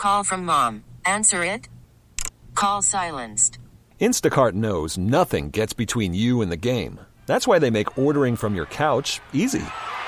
Call from mom. Answer it. Call silenced. Instacart knows nothing gets between you and the game. That's why they make ordering from your couch easy.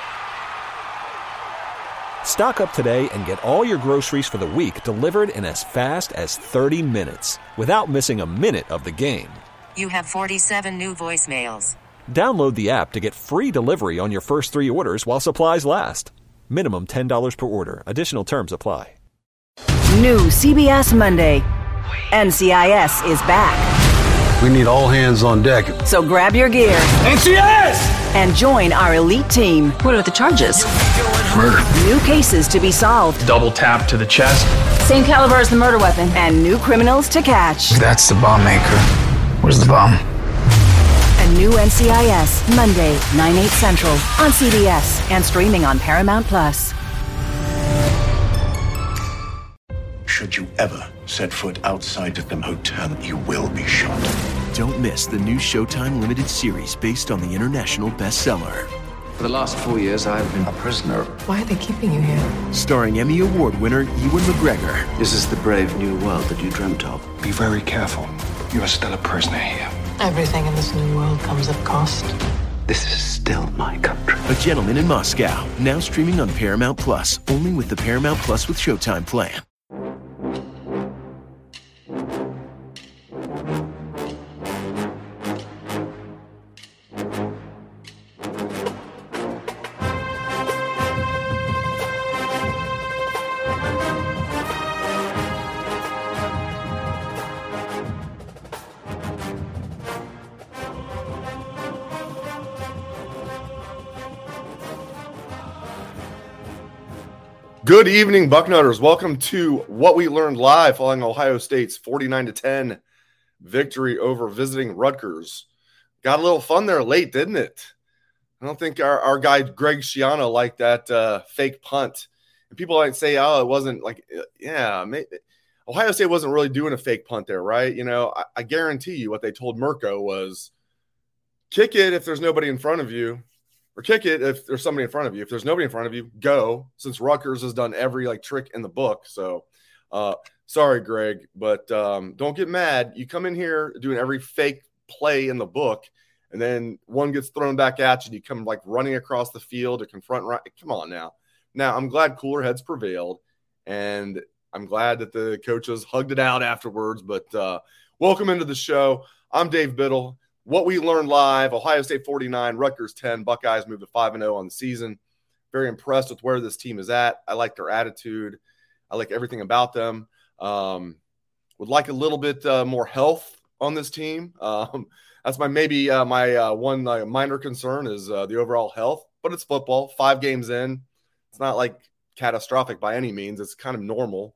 Stock up today and get all your groceries for the week delivered in as fast as 30 minutes without missing a minute of the game. You have 47 new voicemails. Download the app to get free delivery on your first 3 orders while supplies last. Minimum $10 per order. Additional terms apply. New CBS Monday. NCIS is back. We need all hands on deck. So grab your gear. NCIS! And join our elite team. What are the charges? Murder. New cases to be solved. Double tap to the chest. Same caliber as the murder weapon. And new criminals to catch. That's the bomb maker. Where's the bomb? A new NCIS, Monday, 9/8 Central, on CBS and streaming on Paramount+. Should you ever set foot outside of the hotel, you will be shot. Don't miss the new Showtime limited series based on the international bestseller. For the last 4 years, I've been a prisoner. Why are they keeping you here? Starring Emmy Award winner Ewan McGregor. This is the brave new world that you dreamt of. Be very careful. You are still a prisoner here. Everything in this new world comes at cost. This is still my country. A Gentleman in Moscow, now streaming on Paramount+, only with the Paramount Plus with Showtime plan. Good evening, Bucknutters. Welcome to What We Learned Live following Ohio State's 49-10 victory over visiting Rutgers. Got a little fun there late, didn't it? I don't think our guy Greg Schiano liked that fake punt. And people might say, oh, it wasn't like, yeah, Ohio State wasn't really doing a fake punt there, right? You know, I guarantee you what they told Mirko was kick it if there's nobody in front of you. Or kick it if there's somebody in front of you. If there's nobody in front of you, go. Since Rutgers has done every trick in the book. So, sorry, Greg, but don't get mad. You come in here doing every fake play in the book, and then one gets thrown back at you, and you come running across the field to confront. Come on now. Now, I'm glad cooler heads prevailed, and I'm glad that the coaches hugged it out afterwards. But welcome into the show. I'm Dave Biddle. What We Learned Live, Ohio State 49, Rutgers 10, Buckeyes moved to 5-0 on the season. Very impressed with where this team is at. I like their attitude. I like everything about them. Would like a little bit more health on this team. That's my one minor concern is the overall health. But it's football, 5 games in. It's not catastrophic by any means. It's kind of normal.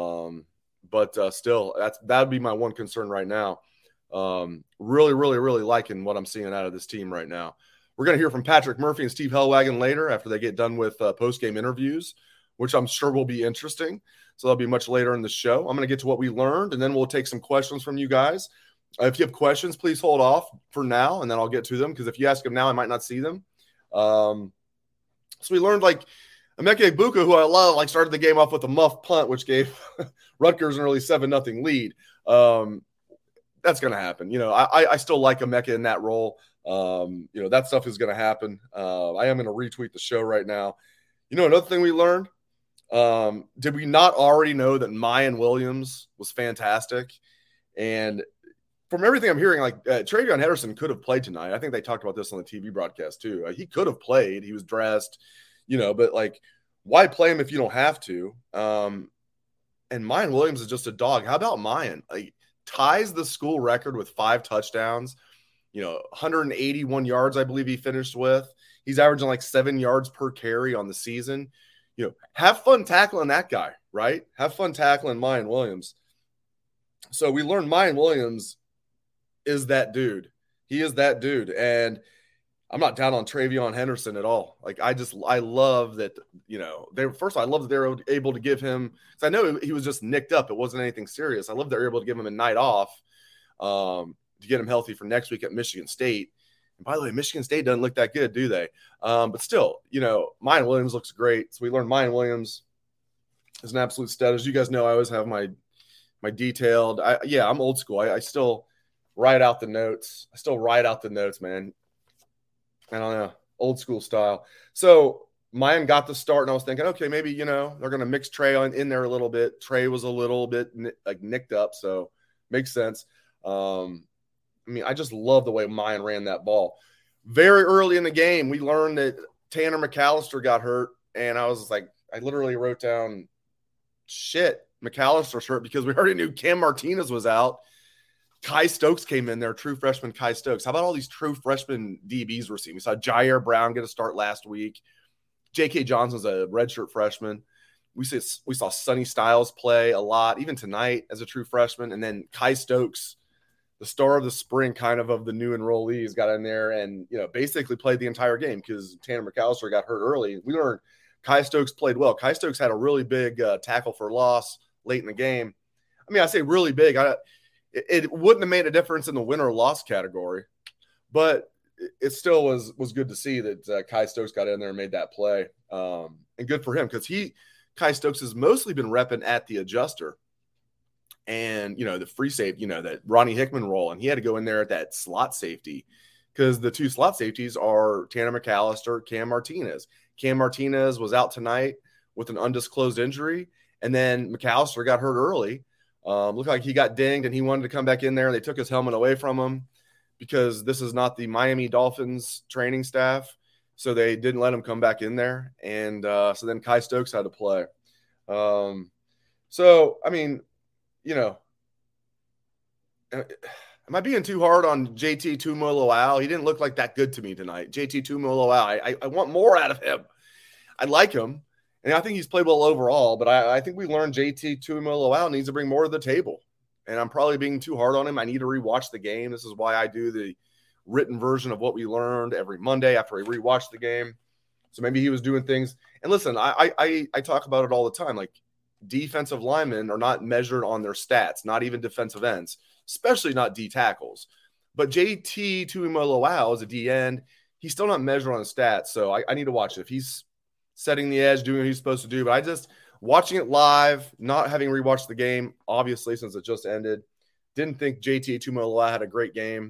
But still, that would be my one concern right now. Really, really, really liking what I'm seeing out of this team right now. We're going to hear from Patrick Murphy and Steve Hellwagon later after they get done with post-game interviews, which I'm sure will be interesting. So that'll be much later in the show. I'm going to get to what we learned, and then we'll take some questions from you guys. If you have questions, please hold off for now, and then I'll get to them, because if you ask them now, I might not see them. So we learned, Emeka Egbuka, who I love, started the game off with a muff punt, which gave Rutgers an early 7-0 lead. That's going to happen. You know, I still like Emeka in that role. That stuff is going to happen. I am going to retweet the show right now. You know, another thing we learned, did we not already know that Mayan Williams was fantastic? And from everything I'm hearing, TreVeyon Henderson could have played tonight. I think they talked about this on the TV broadcast too. He could have played. He was dressed, but why play him if you don't have to? And Mayan Williams is just a dog. How about Mayan? Ties the school record with 5 touchdowns, 181 yards, I believe he finished with. He's averaging 7 yards per carry on the season. Have fun tackling that guy, right? Have fun tackling Mayan Williams. So we learned Mayan Williams is that dude. He is that dude. And I'm not down on TreVeyon Henderson at all. I love that, I love that they're able to give him, because I know he was just nicked up. It wasn't anything serious. I love they're able to give him a night off to get him healthy for next week at Michigan State. And by the way, Michigan State doesn't look that good, do they? But still, Mayan Williams looks great. So we learned Mayan Williams is an absolute stud. As you guys know, I always have my detailed. I'm old school. I still write out the notes. Man. I don't know, old school style. So Mayan got the start, and I was thinking, okay, maybe, they're going to mix Trey in there a little bit. Trey was a little bit nicked up, so makes sense. I just love the way Mayan ran that ball. Very early in the game, we learned that Tanner McAllister got hurt, and I was like, I literally wrote down, shit, McAllister's hurt, because we already knew Cam Martinez was out. Kai Stokes came in there, true freshman Kai Stokes. How about all these true freshman DBs we're seeing? We saw Jair Brown get a start last week. J.K. Johnson's a redshirt freshman. We saw Sonny Styles play a lot, even tonight as a true freshman. And then Kai Stokes, the star of the spring kind of the new enrollees, got in there and, basically played the entire game because Tanner McAllister got hurt early. We learned Kai Stokes played well. Kai Stokes had a really big tackle for loss late in the game. I say really big. It wouldn't have made a difference in the win or loss category, but it still was good to see that Kai Stokes got in there and made that play. And good for him, because Kai Stokes has mostly been repping at the adjuster and, the free safety, that Ronnie Hickman role. And he had to go in there at that slot safety because the two slot safeties are Tanner McAllister, Cam Martinez. Cam Martinez was out tonight with an undisclosed injury. And then McAllister got hurt early. Looked like he got dinged and he wanted to come back in there. They took his helmet away from him because this is not the Miami Dolphins training staff. So they didn't let him come back in there. And so then Kai Stokes had to play. Am I being too hard on JT Tuimoloau? He didn't look like that good to me tonight. JT Tuimoloau, I want more out of him. I like him. And I think he's played well overall, but I think we learned JT Tuimoloau needs to bring more to the table. And I'm probably being too hard on him. I need to rewatch the game. This is why I do the written version of what we learned every Monday after I rewatch the game. So maybe he was doing things. And listen, I talk about it all the time. Like, defensive linemen are not measured on their stats, not even defensive ends, especially not D tackles. But JT Tuimoloau is a D end. He's still not measured on his stats. So I need to watch it. If he's setting the edge, doing what he's supposed to do. But I just, watching it live, not having rewatched the game, obviously, since it just ended, didn't think JT Tuimoloau had a great game.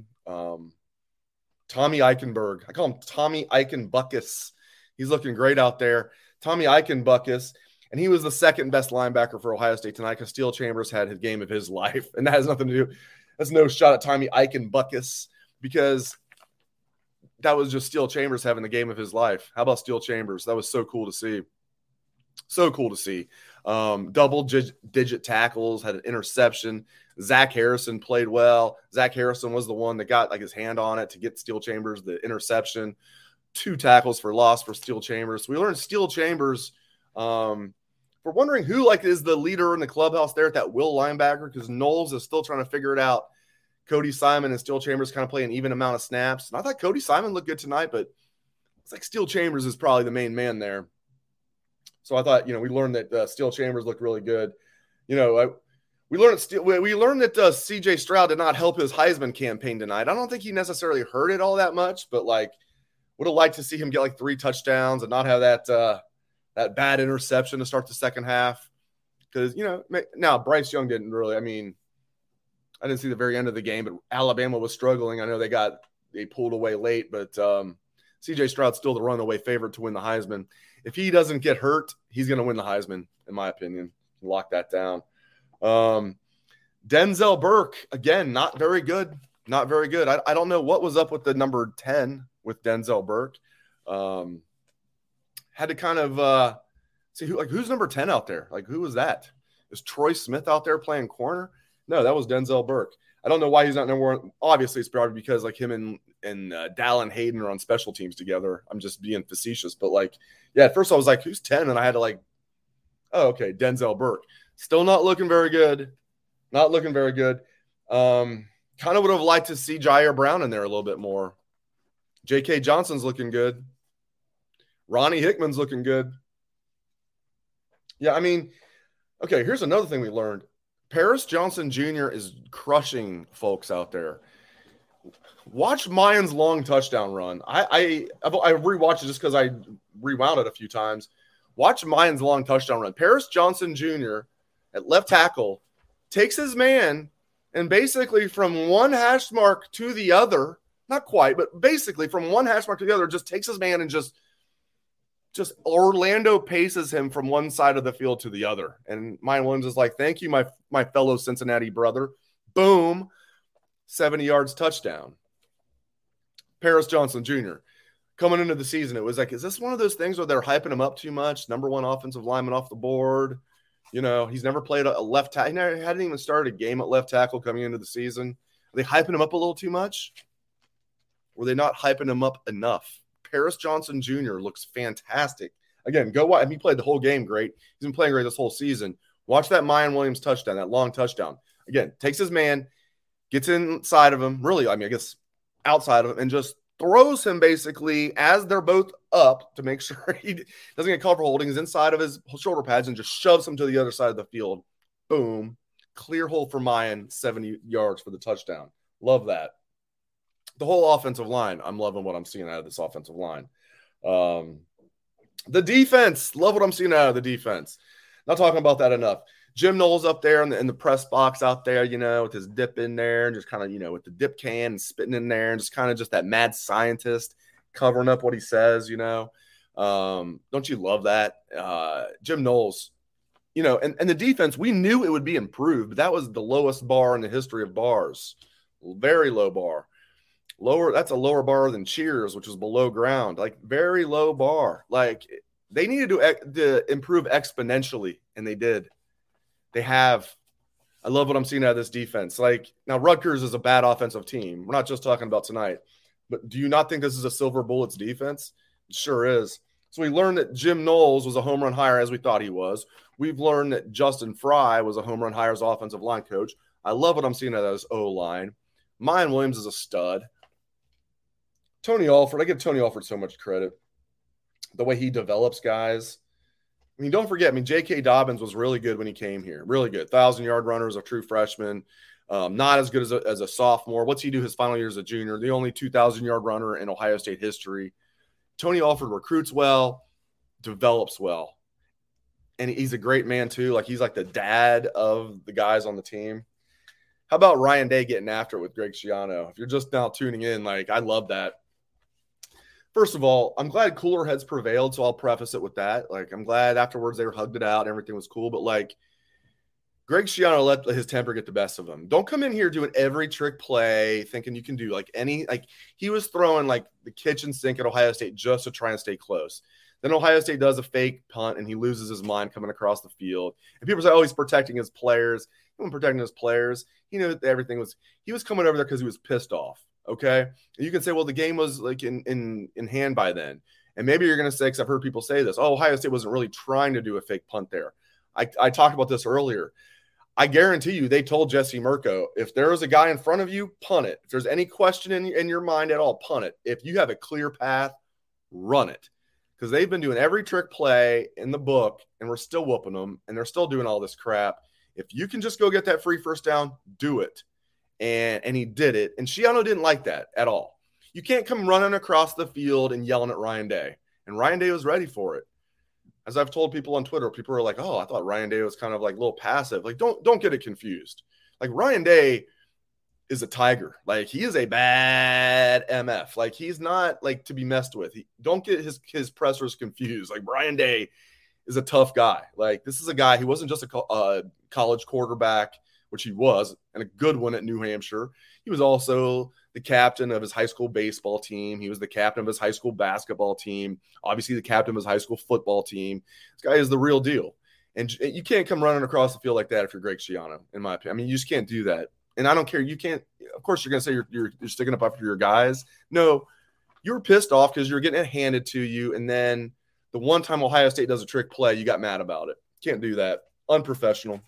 Tommy Eichenberg, I call him Tommy Eichenbuckus. He's looking great out there. Tommy Eichenbuckus, and he was the second best linebacker for Ohio State tonight because Steel Chambers had his game of his life. And that has nothing to do, that's no shot at Tommy Eichenbuckus, because that was just Steel Chambers having the game of his life. How about Steel Chambers? That was so cool to see. So cool to see. Double-digit tackles, had an interception. Zach Harrison played well. Zach Harrison was the one that got his hand on it to get Steel Chambers the interception. 2 tackles for loss for Steel Chambers. So we learned Steel Chambers. We're wondering who is the leader in the clubhouse there at that will linebacker, because Knowles is still trying to figure it out. Cody Simon and Steel Chambers kind of play an even amount of snaps. And I thought Cody Simon looked good tonight, but it's like Steel Chambers is probably the main man there. So I thought, we learned that Steel Chambers looked really good. We learned that C.J. Stroud did not help his Heisman campaign tonight. I don't think he necessarily heard it all that much, but would have liked to see him get 3 touchdowns and not have that bad interception to start the second half. Because, now Bryce Young didn't really, I didn't see the very end of the game, but Alabama was struggling. I know they pulled away late, but C.J. Stroud's still the runaway favorite to win the Heisman. If he doesn't get hurt, he's going to win the Heisman, in my opinion. Lock that down. Denzel Burke, again, not very good. Not very good. I don't know what was up with the number 10 with Denzel Burke. Had to kind of see who's number 10 out there. Who was that? Is Troy Smith out there playing corner? No, that was Denzel Burke. I don't know why he's not number 1. Obviously, it's probably because him and Dallin Hayden are on special teams together. I'm just being facetious, but at first I was like, who's 10? And I had to oh, okay, Denzel Burke. Still not looking very good. Not looking very good. Kind of would have liked to see Jair Brown in there a little bit more. J.K. Johnson's looking good. Ronnie Hickman's looking good. Yeah, okay, here's another thing we learned. Paris Johnson Jr. is crushing folks out there. Watch Mayan's long touchdown run. I rewatched it just because I rewound it a few times. Watch Mayan's long touchdown run. Paris Johnson Jr. at left tackle takes his man and basically from one hash mark to the other, not quite, but basically from one hash mark to the other, just takes his man and just Orlando paces him from one side of the field to the other. And Mayan Williams is like, thank you, my fellow Cincinnati brother. Boom, 70 yards touchdown. Paris Johnson Jr. Coming into the season, it was like, is this one of those things where they're hyping him up too much? Number one offensive lineman off the board. You know, he's never played a left tackle. He hadn't even started a game at left tackle coming into the season. Are they hyping him up a little too much? Were they not hyping him up enough? Paris Johnson Jr. looks fantastic. Again, go watch. He played the whole game great. He's been playing great this whole season. Watch that Mayan Williams touchdown, that long touchdown. Again, takes his man, gets inside of him, really, I guess outside of him, and just throws him basically as they're both up to make sure he doesn't get called for holding. He's inside of his shoulder pads and just shoves him to the other side of the field. Boom. Clear hole for Mayan, 70 yards for the touchdown. Love that. The whole offensive line, I'm loving what I'm seeing out of this offensive line. The defense, love what I'm seeing out of the defense. Not talking about that enough. Jim Knowles up there in the press box out there, with his dip in there and just kind of, with the dip can and spitting in there and just kind of just that mad scientist covering up what he says, Don't you love that? Jim Knowles, and the defense, we knew it would be improved, but that was the lowest bar in the history of bars. Very low bar. That's a lower bar than Cheers, which was below ground. Like, very low bar. Like, they needed to improve exponentially, and they did. They have. I love what I'm seeing out of this defense. Like, now Rutgers is a bad offensive team. We're not just talking about tonight. But do you not think this is a silver bullets defense? It sure is. So we learned that Jim Knowles was a home run hire as we thought he was. We've learned that Justin Fry was a home run hire as offensive line coach. I love what I'm seeing out of this O-line. Mayan Williams is a stud. Tony Alford, I give Tony Alford so much credit. The way he develops guys. Don't forget, J.K. Dobbins was really good when he came here. Really good. 1,000-yard runner as a true freshman. Not as good as a sophomore. What's he do his final year as a junior? The only 2,000-yard runner in Ohio State history. Tony Alford recruits well, develops well. And he's a great man, too. Like, he's like the dad of the guys on the team. How about Ryan Day getting after it with Greg Schiano? If you're just now tuning in, like, I love that. First of all, I'm glad cooler heads prevailed, so I'll preface it with that. Like, I'm glad afterwards they hugged it out and everything was cool. But, like, Greg Schiano let his temper get the best of him. Don't come in here doing every trick play thinking you can do, he was throwing, the kitchen sink at Ohio State just to try and stay close. Then Ohio State does a fake punt, and he loses his mind coming across the field. And people say, oh, he's protecting his players. He wasn't protecting his players. He knew that everything was – he was coming over there because he was pissed off. Okay, and you can say, well, the game was in hand by then, and maybe you're going to say, because I've heard people say this, oh, Ohio State wasn't really trying to do a fake punt there. I talked about this earlier. I guarantee you, they told Jesse Mirko, if there is a guy in front of you, punt it. If there's any question in your mind at all, punt it. If you have a clear path, run it, because they've been doing every trick play in the book, and we're still whooping them, and they're still doing all this crap. If you can just go get that free first down, do it. And he did it. And Schiano didn't like that at all. You can't come running across the field and yelling at Ryan Day. And Ryan Day was ready for it. As I've told people on Twitter, people are like, oh, I thought Ryan Day was kind of like a little passive. Like, don't get it confused. Like, Ryan Day is a tiger. Like, he is a bad MF. Like, he's not to be messed with. Don't get his pressers confused. Like, Ryan Day is a tough guy. Like, this is a guy who wasn't just a college quarterback, which he was, and a good one at New Hampshire. He was also the captain of his high school baseball team. He was the captain of his high school basketball team, obviously the captain of his high school football team. This guy is the real deal. And you can't come running across the field like that if you're Greg Schiano, in my opinion. You just can't do that. And I don't care. You can't – of course, you're going to say you're sticking up for your guys. No, you were pissed off because you're getting it handed to you, and then the one time Ohio State does a trick play, you got mad about it. Can't do that. Unprofessional.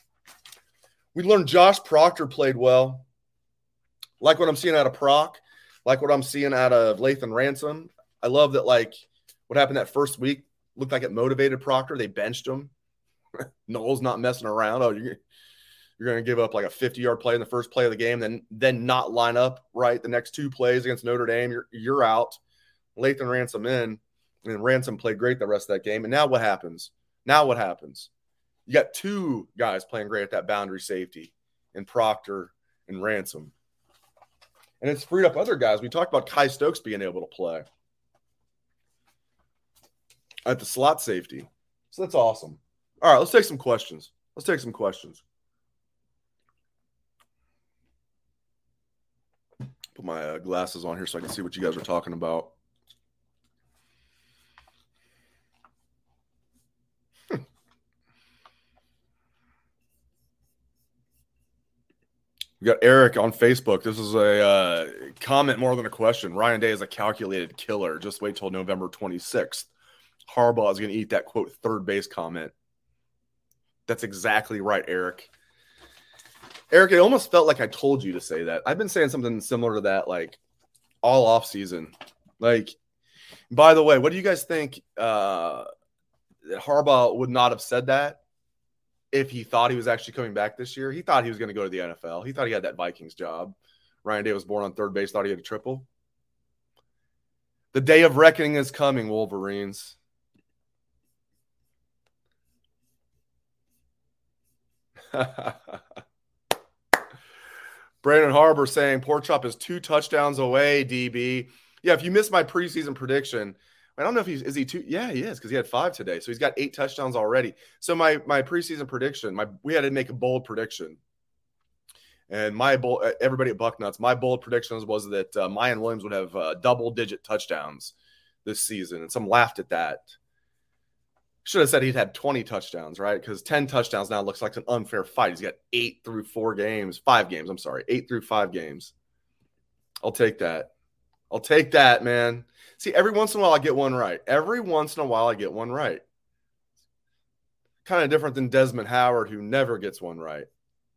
We learned Josh Proctor played well. Like what I'm seeing out of Proc. Like what I'm seeing out of Lathan Ransom. I love that, what happened that first week looked like it motivated Proctor. They benched him. Knowles not messing around. Oh, you're going to give up a 50-yard play in the first play of the game, then not line up right the next two plays against Notre Dame. You're out. Lathan Ransom in. And Ransom played great the rest of that game. And now what happens? You got two guys playing great at that boundary safety in Proctor and Ransom. And it's freed up other guys. We talked about Kai Stokes being able to play at the slot safety. So that's awesome. All right, let's take some questions. Put my glasses on here so I can see what you guys are talking about. We got Eric on Facebook. This is a comment more than a question. Ryan Day is a calculated killer. Just wait till November 26th. Harbaugh is going to eat that, quote, third base comment. That's exactly right, Eric. Eric, it almost felt like I told you to say that. I've been saying something similar to that, like, all off season. Like, by the way, what do you guys think that Harbaugh would not have said that if he thought he was actually coming back this year? He thought he was going to go to the NFL. He thought he had that Vikings job. Ryan Day was born on third base, thought he had a triple. The day of reckoning is coming, Wolverines. Brandon Harbor saying Pork Chop is 2 touchdowns away, DB. Yeah, if you missed my preseason prediction, I don't know if is he 2? Yeah, he is, because he had 5 today. So he's got 8 touchdowns already. So my preseason prediction, we had to make a bold prediction. And everybody at Bucknuts, my bold predictions was that Mayan Williams would have double-digit touchdowns this season. And some laughed at that. Should have said he'd had 20 touchdowns, right? Because 10 touchdowns now looks like an unfair fight. He's got 8 through 5 games. 8 through 5 games. I'll take that, man. See, every once in a while I get one right. Kind of different than Desmond Howard, who never gets one right.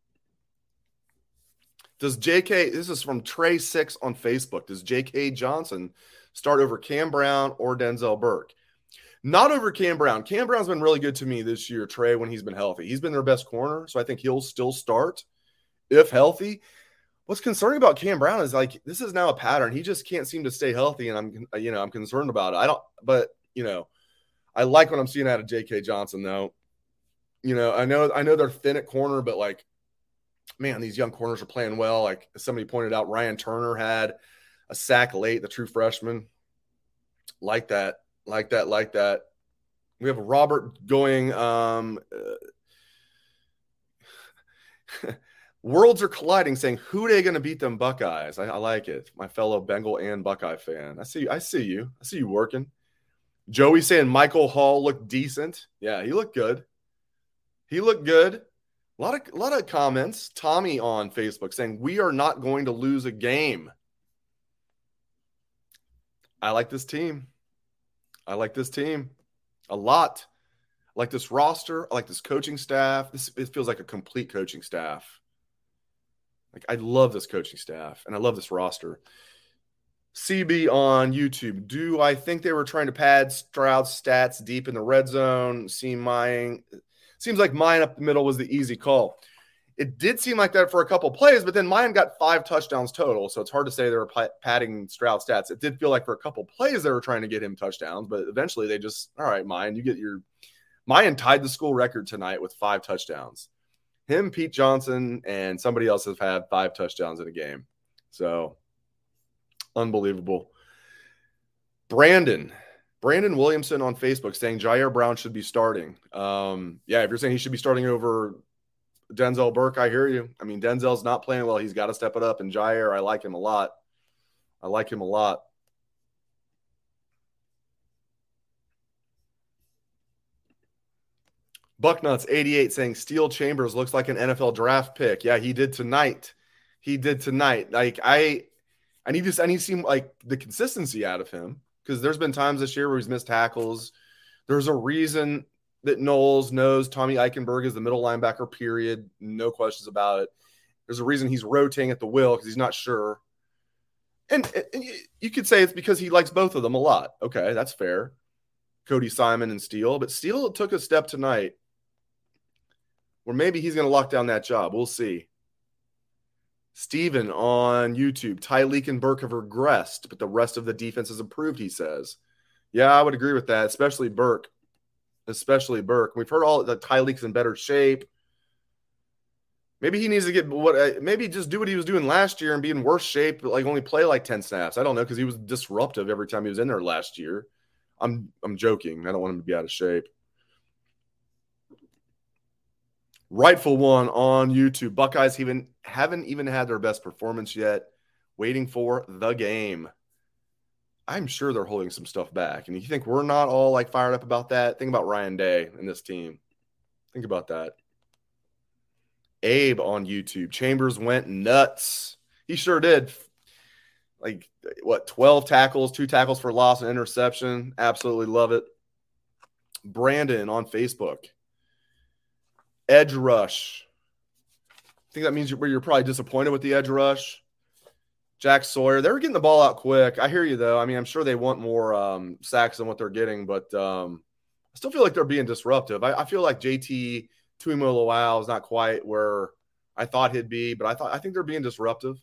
This is from Trey6 on Facebook. Does J.K. Johnson start over Cam Brown or Denzel Burke? Not over Cam Brown. Cam Brown's been really good to me this year, Trey, when he's been healthy. He's been their best corner, so I think he'll still start if healthy. What's concerning about Cam Brown is, like, this is now a pattern. He just can't seem to stay healthy, and I'm concerned about it. I like what I'm seeing out of J.K. Johnson, though. I know they're thin at corner, but, like, man, these young corners are playing well. Like somebody pointed out, Ryan Turner had a sack late, the true freshman. Like that. We have Robert going, worlds are colliding, saying, who are they going to beat them Buckeyes? I like it. My fellow Bengal and Buckeye fan. I see you working. Joey saying Michael Hall looked decent. Yeah, he looked good. A lot of comments. Tommy on Facebook saying, we are not going to lose a game. I like this team a lot. I like this roster. I like this coaching staff. It feels like a complete coaching staff. Like, I love this coaching staff, and I love this roster. CB on YouTube. Do I think they were trying to pad Stroud's stats deep in the red zone? Seems like Mayan up the middle was the easy call. It did seem like that for a couple plays, but then Mayan got 5 touchdowns total, so it's hard to say they were padding Stroud's stats. It did feel like for a couple plays they were trying to get him touchdowns, but eventually they just, all right, Mayan, Mayan tied the school record tonight with 5 touchdowns. Him, Pete Johnson, and somebody else have had 5 touchdowns in a game. So, unbelievable. Brandon Williamson on Facebook saying Jair Brown should be starting. If you're saying he should be starting over Denzel Burke, I hear you. I mean, Denzel's not playing well. He's got to step it up. And Jair, I like him a lot. Bucknuts88 saying Steel Chambers looks like an NFL draft pick. Yeah, he did tonight. Like, I need to see like the consistency out of him, because there's been times this year where he's missed tackles. There's a reason that Knowles knows Tommy Eichenberg is the middle linebacker, period. No questions about it. There's a reason he's rotating at the will, because he's not sure. And you could say it's because he likes both of them a lot. Okay, that's fair. Cody Simon and Steele. But Steele took a step tonight where maybe he's going to lock down that job. We'll see. Steven on YouTube. Tyleek and Burke have regressed, but the rest of the defense has improved, he says. Yeah, I would agree with that, especially Burke. We've heard all that Tyleek's in better shape. Maybe he needs to get maybe just do what he was doing last year and be in worse shape, but like only play like 10 snaps. I don't know, because he was disruptive every time he was in there last year. I'm joking. I don't want him to be out of shape. Rightful One on YouTube. Buckeyes haven't even had their best performance yet. Waiting for the game. I'm sure they're holding some stuff back. And you think we're not all like fired up about that? Think about Ryan Day and this team. Think about that. Abe on YouTube. Chambers went nuts. He sure did. 12 tackles, 2 tackles for loss and interception. Absolutely love it. Brandon on Facebook. Edge rush. I think that means you're probably disappointed with the edge rush. Jack Sawyer, they were getting the ball out quick. I hear you, though. I mean, I'm sure they want more sacks than what they're getting, but I still feel like they're being disruptive. I feel like JT Tuimoloau is not quite where I thought he'd be, but I think they're being disruptive.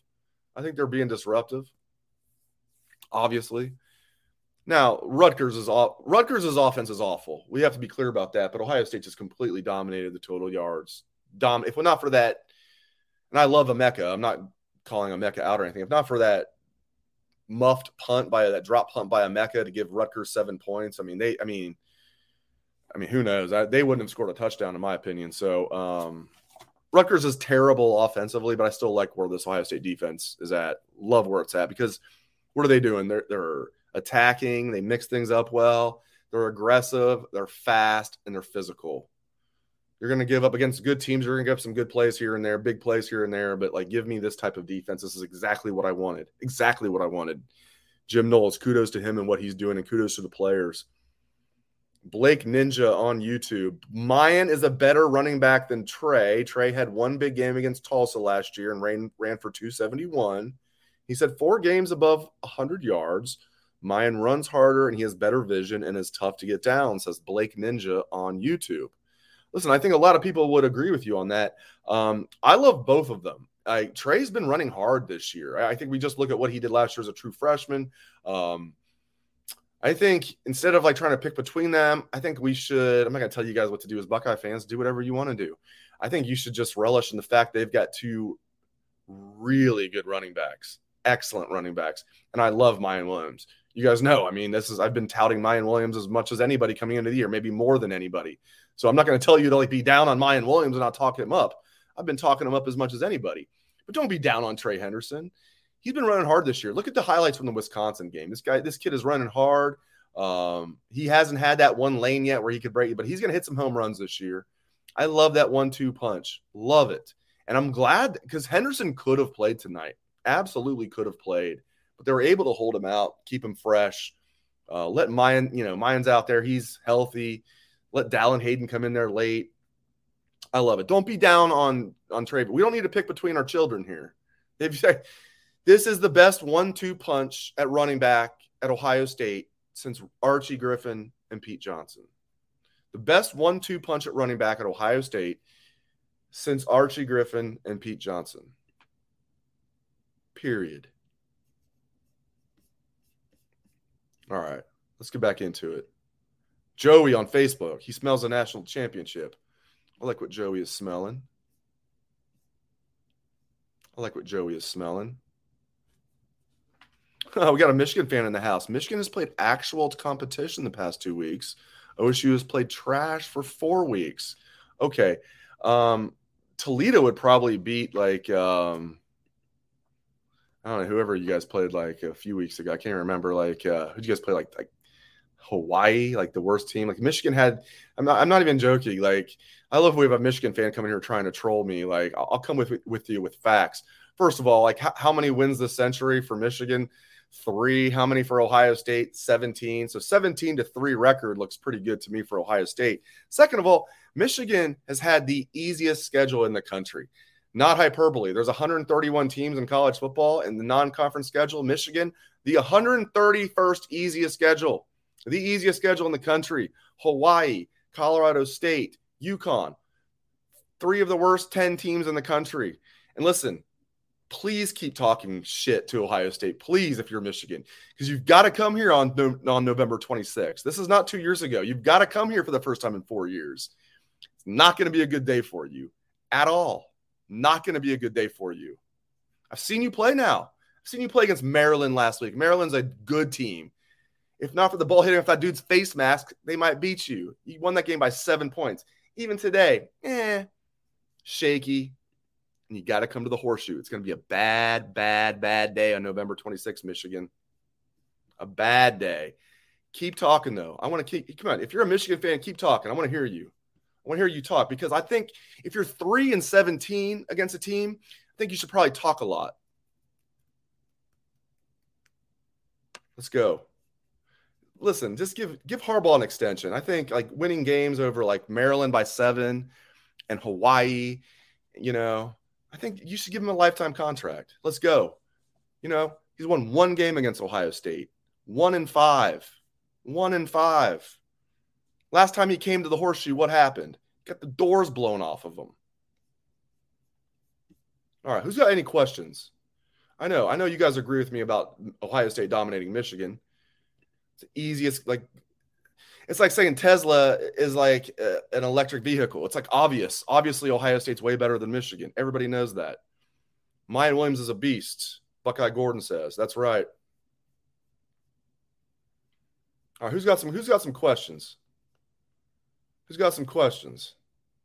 Obviously. Now, Rutgers' offense is awful. We have to be clear about that, but Ohio State just completely dominated the total yards. If not for that, and I love Emeka. I'm not calling Emeka out or anything. If not for that muffed punt that drop punt by Emeka to give Rutgers 7 points, I mean, who knows? They wouldn't have scored a touchdown, in my opinion. So, Rutgers is terrible offensively, but I still like where this Ohio State defense is at. Love where it's at, because what are they doing? They're attacking. They mix things up well. They're aggressive. They're fast, and they're physical. You're going to give up against good teams. You're going to give up some good plays here and there, big plays here and there, but give me this type of defense. This is exactly what I wanted. Jim Knowles, kudos to him and what he's doing, and kudos to the players. Blake Ninja on YouTube. Mayan is a better running back than Trey. Trey had one big game against Tulsa last year and ran for 271. He said 4 games above 100 yards. Mayan runs harder, and he has better vision and is tough to get down, says Blake Ninja on YouTube. Listen, I think a lot of people would agree with you on that. I love both of them. Trey's been running hard this year. I think we just look at what he did last year as a true freshman. I think instead of trying to pick between them, I think we should – I'm not going to tell you guys what to do as Buckeye fans. Do whatever you want to do. I think you should just relish in the fact they've got 2 really good running backs, excellent running backs, and I love Mayan Williams. You guys know, I've been touting Mayan Williams as much as anybody coming into the year, maybe more than anybody. So I'm not going to tell you to be down on Mayan Williams and not talk him up. I've been talking him up as much as anybody. But don't be down on Trey Henderson. He's been running hard this year. Look at the highlights from the Wisconsin game. This kid is running hard. He hasn't had that one lane yet where he could break it, but he's going to hit some home runs this year. I love that 1-2 punch. Love it. And I'm glad because Henderson could have played tonight. Absolutely could have played. But they were able to hold him out, keep him fresh. Let Mayan's out there. He's healthy. Let Dallin Hayden come in there late. I love it. Don't be down on Trey. We don't need to pick between our children here. This is the best 1-2 punch at running back at Ohio State since Archie Griffin and Pete Johnson. The best 1-2 punch at running back at Ohio State since Archie Griffin and Pete Johnson. Period. All right, let's get back into it. Joey on Facebook. He smells a national championship. I like what Joey is smelling. We got a Michigan fan in the house. Michigan has played actual competition the past 2 weeks. OSU has played trash for 4 weeks. Okay. Toledo would probably beat I don't know, whoever you guys played a few weeks ago. I can't remember. Who'd you guys play? Like Hawaii, the worst team. Michigan had. I'm not even joking. I love when we have a Michigan fan coming here trying to troll me. I'll come with you with facts. First of all, how many wins this century for Michigan? 3. How many for Ohio State? 17. So 17-3 record looks pretty good to me for Ohio State. Second of all, Michigan has had the easiest schedule in the country. Not hyperbole. There's 131 teams in college football in the non-conference schedule. Michigan, the 131st easiest schedule. The easiest schedule in the country. Hawaii, Colorado State, UConn. 3 of the worst 10 teams in the country. And listen, please keep talking shit to Ohio State. Please, if you're Michigan, because you've got to come here on November 26th. This is not 2 years ago. You've got to come here for the first time in 4 years. It's not going to be a good day for you at all. Not going to be a good day for you. I've seen you play now. I've seen you play against Maryland last week. Maryland's a good team. If not for the ball hitting off that dude's face mask, they might beat you. You won that game by 7 points. Even today, shaky. And you got to come to the Horseshoe. It's going to be a bad day on November 26th, Michigan. A bad day. Keep talking, though. I want to come on. If you're a Michigan fan, keep talking. I want to hear you. I want to hear you talk, because I think if you're 3-17 against a team, I think you should probably talk a lot. Let's go. Listen, just give Harbaugh an extension. I think like winning games over like Maryland by 7 and Hawaii, I think you should give him a lifetime contract. Let's go. He's won 1 game against Ohio State. 1-5. 1-5. Last time he came to the Horseshoe, what happened? Got the doors blown off of him. All right, who's got any questions? I know you guys agree with me about Ohio State dominating Michigan. It's the easiest, it's like saying Tesla is like an electric vehicle. It's like obvious. Obviously, Ohio State's way better than Michigan. Everybody knows that. Mayan Williams is a beast, Buckeye Gordon says. That's right. All right, who's got some questions? Who's got some questions?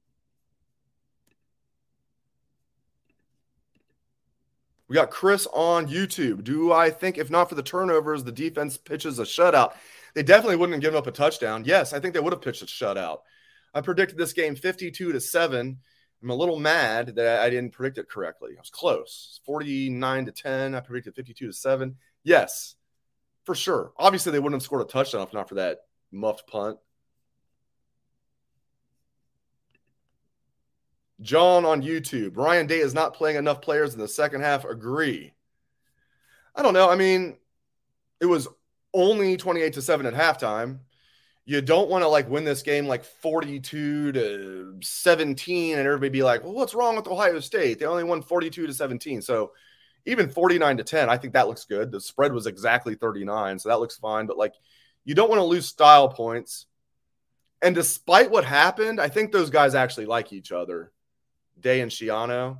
We got Chris on YouTube. Do I think if not for the turnovers, the defense pitches a shutout? They definitely wouldn't have given up a touchdown. Yes, I think they would have pitched a shutout. I predicted this game 52-7. I'm a little mad that I didn't predict it correctly. I was close. 49-10. I predicted 52-7. Yes, for sure. Obviously, they wouldn't have scored a touchdown if not for that muffed punt. John on YouTube. Ryan Day is not playing enough players in the second half. Agree. I don't know. I mean, it was only 28-7 at halftime. You don't want to win this game 42-17 and everybody be like, well, what's wrong with Ohio State? They only won 42-17. So even 49-10, I think that looks good. The spread was exactly 39, so that looks fine. But you don't want to lose style points. And despite what happened, I think those guys actually like each other. Day and Schiano.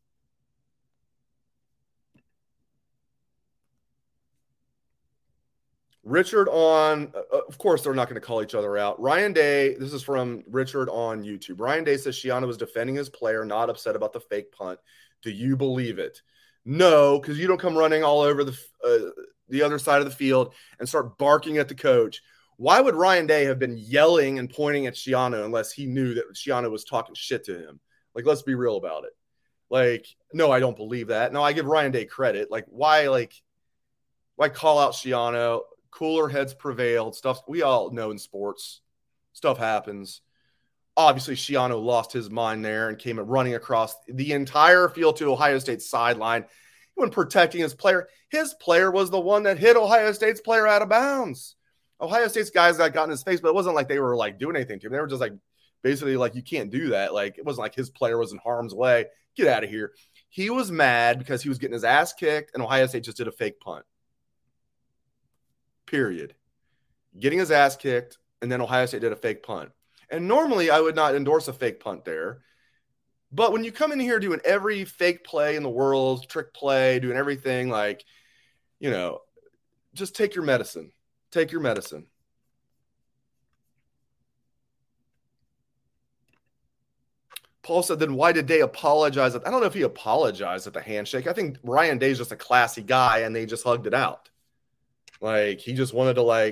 Richard on, of course, they're not going to call each other out. Ryan Day, this is from Richard on YouTube. Ryan Day says Schiano was defending his player, not upset about the fake punt. Do you believe it? No, because you don't come running all over the other side of the field and start barking at the coach. Why would Ryan Day have been yelling and pointing at Schiano unless he knew that Schiano was talking shit to him? Let's be real about it. No, I don't believe that. No, I give Ryan Day credit. Why call out Schiano? Cooler heads prevailed. Stuff we all know in sports. Stuff happens. Obviously, Schiano lost his mind there and came running across the entire field to Ohio State's sideline when protecting his player. His player was the one that hit Ohio State's player out of bounds. Ohio State's guys got in his face, but it wasn't like they were doing anything to him. They were just basically you can't do that. It wasn't like his player was in harm's way. Get out of here. He was mad because he was getting his ass kicked and Ohio State just did a fake punt. Period. Getting his ass kicked and then Ohio State did a fake punt. And normally I would not endorse a fake punt there. But when you come in here doing every fake play in the world, trick play, doing everything just take your medicine. Take your medicine. Paul said, then why did Day apologize? I don't know if he apologized at the handshake. I think Ryan Day's just a classy guy, and they just hugged it out. He just wanted to,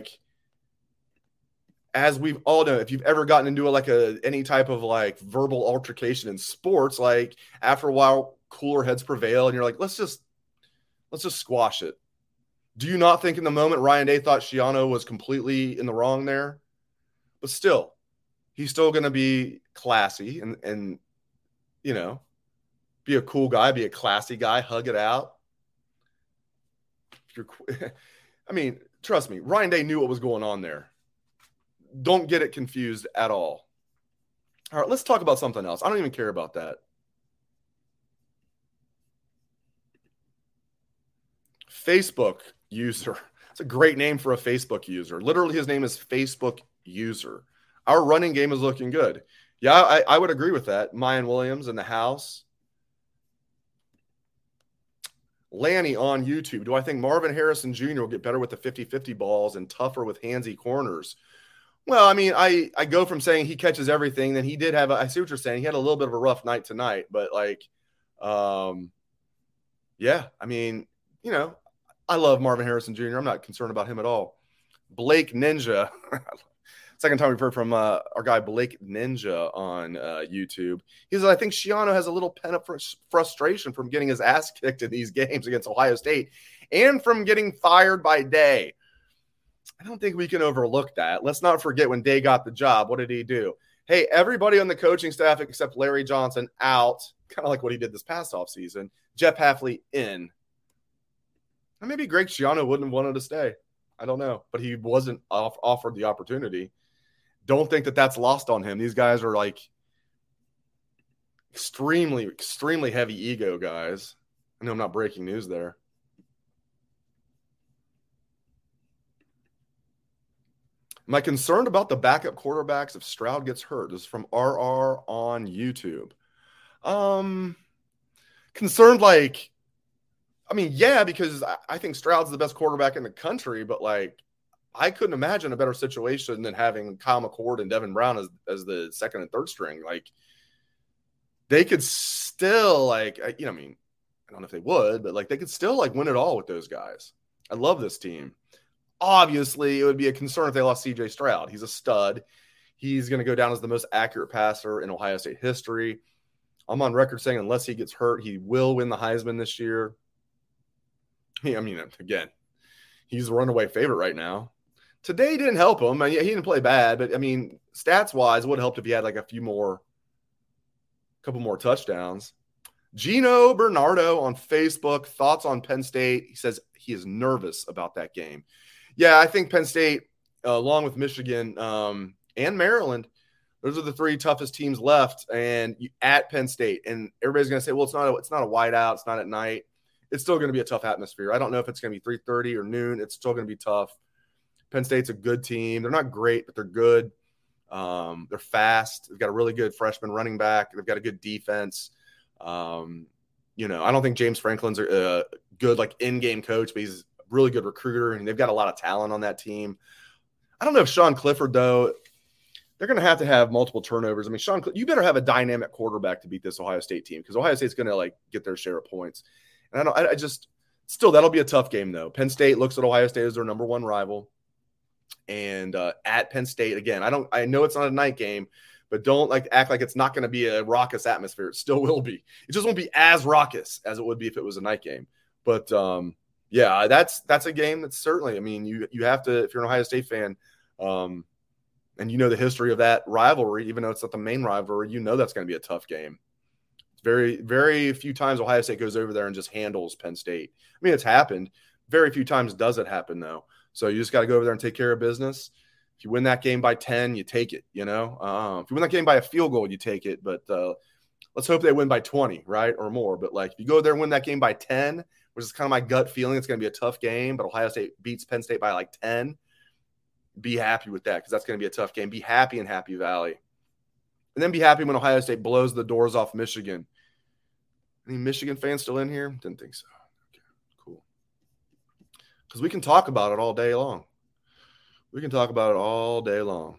as we've all known, if you've ever gotten into any type of verbal altercation in sports, after a while, cooler heads prevail, and you're let's just squash it. Do you not think in the moment Ryan Day thought Schiano was completely in the wrong there? But still, he's still going to be classy and be a cool guy, be a classy guy, hug it out. Trust me, Ryan Day knew what was going on there. Don't get it confused at all. All right, let's talk about something else. I don't even care about that. Facebook user. It's a great name for a Facebook user. Literally, his name is Facebook user. Our running game is looking good. Yeah, I would agree with that. Mayan Williams in the house. Lanny on YouTube. Do I think Marvin Harrison Jr. will get better with the 50-50 balls and tougher with handsy corners? Well, I mean, I go from saying he catches everything. Then he did have, I see what you're saying. He had a little bit of a rough night tonight. But, like, yeah, I mean, you know, I love Marvin Harrison Jr. I'm not concerned about him at all. Blake Ninja. Second time we've heard from our guy Blake Ninja on YouTube. He says, I think Schiano has a little pent-up frustration from getting his ass kicked in these games against Ohio State and from getting fired by Day. I don't think we can overlook that. Let's not forget when Day got the job. What did he do? Hey, everybody on the coaching staff except Larry Johnson out, kind of like what he did this past offseason. Jeff Hafley in. And maybe Greg Schiano wouldn't have wanted to stay. I don't know. But he wasn't offered the opportunity. Don't think that that's lost on him. These guys are like extremely, extremely heavy ego guys. I know I'm not breaking news there. Am I concerned about the backup quarterbacks if Stroud gets hurt? This is from RR on YouTube. Concerned, like, I mean, yeah, because I think Stroud's the best quarterback in the country, but, like, I couldn't imagine a better situation than having Kyle McCord and Devin Brown as the second and third string. Like, they could still, like, you know, I mean, I don't know if they would, but, like, they could still, like, win it all with those guys. I love this team. Obviously, it would be a concern if they lost C.J. Stroud. He's a stud. He's going to go down as the most accurate passer in Ohio State history. I'm on record saying unless he gets hurt, he will win the Heisman this year. I mean, again, he's the runaway favorite right now. Today didn't help him. I mean, he didn't play bad, but, I mean, stats-wise, it would have helped if he had, like, a couple more touchdowns. Gino Bernardo on Facebook, thoughts on Penn State. He says he is nervous about that game. Yeah, I think Penn State, along with Michigan and Maryland, those are the three toughest teams left, and at Penn State. And everybody's going to say, well, it's not a whiteout. It's not at night. It's still going to be a tough atmosphere. I don't know if it's going to be 3:30 or noon. It's still going to be tough. Penn State's a good team. They're not great, but they're good. They're fast. They've got a really good freshman running back. They've got a good defense. You know, I don't think James Franklin's a good, like, in-game coach, but he's a really good recruiter, and they've got a lot of talent on that team. I don't know if Sean Clifford, though, they're going to have multiple turnovers. I mean, Sean, you better have a dynamic quarterback to beat this Ohio State team because Ohio State's going to, like, get their share of points. And I just still, that'll be a tough game, though. Penn State looks at Ohio State as their number one rival. And at Penn State, again, I know it's not a night game, but don't, like, act like it's not going to be a raucous atmosphere. It still will be. It just won't be as raucous as it would be if it was a night game. But yeah, that's a game that's certainly, I mean, you have to, if you're an Ohio State fan, and you know the history of that rivalry, even though it's not the main rivalry, you know that's going to be a tough game. Very, very few times Ohio State goes over there and just handles Penn State. I mean, it's happened. Very few times does it happen, though. So you just got to go over there and take care of business. If you win that game by 10, you take it, you know. If you win that game by a field goal, you take it. But let's hope they win by 20, right, or more. But, like, if you go there and win that game by 10, which is kind of my gut feeling, it's going to be a tough game, but Ohio State beats Penn State by, like, 10, be happy with that because that's going to be a tough game. Be happy in Happy Valley. And then be happy when Ohio State blows the doors off Michigan. Any Michigan fans still in here? Didn't think so. Okay, cool. Because we can talk about it all day long. We can talk about it all day long.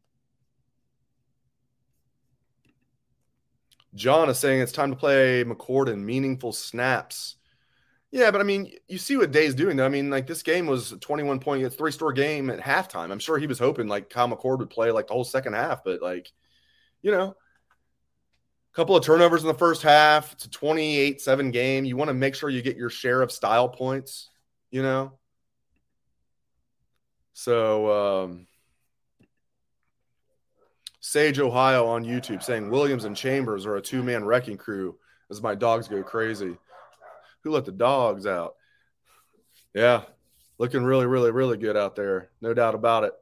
John is saying it's time to play McCord in meaningful snaps. Yeah, but I mean, you see what Day's doing, though. I mean, like, this game was a 21-point, it's a three-score game at halftime. I'm sure he was hoping, like, Kyle McCord would play, like, the whole second half. But, like, you know, a couple of turnovers in the first half. It's a 28-7 game. You want to make sure you get your share of style points, you know. So, Sage Ohio on YouTube saying Williams and Chambers are a two-man wrecking crew as my dogs go crazy. Who let the dogs out? Yeah, looking really, really, really good out there. No doubt about it.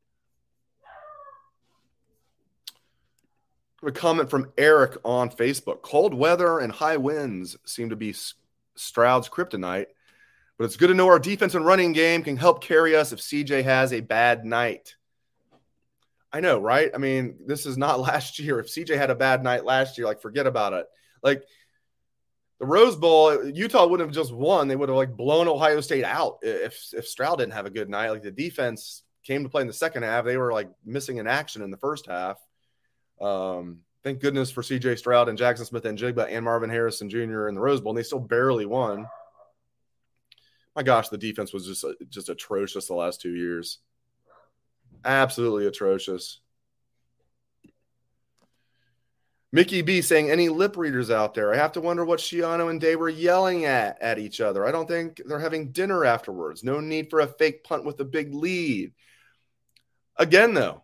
A comment from Eric on Facebook. Cold weather and high winds seem to be Stroud's kryptonite, But it's good to know our defense and running game can help carry us if CJ has a bad night. I know, right? I mean, this is not last year. If CJ had a bad night last year, like, forget about it. Like, the Rose Bowl, Utah wouldn't have just won. They would have, like, blown Ohio State out if Stroud didn't have a good night. Like, the defense came to play in the second half. They were, like, missing in action in the first half. Thank goodness for CJ Stroud and Jackson Smith and Jigba and Marvin Harrison Jr. in the Rose Bowl, and they still barely won. My gosh, the defense was just atrocious the last 2 years. Absolutely atrocious. Mickey B saying, any lip readers out there? I have to wonder what Schiano and Day were yelling at each other. I don't think they're having dinner afterwards. No need for a fake punt with a big lead. Again, though.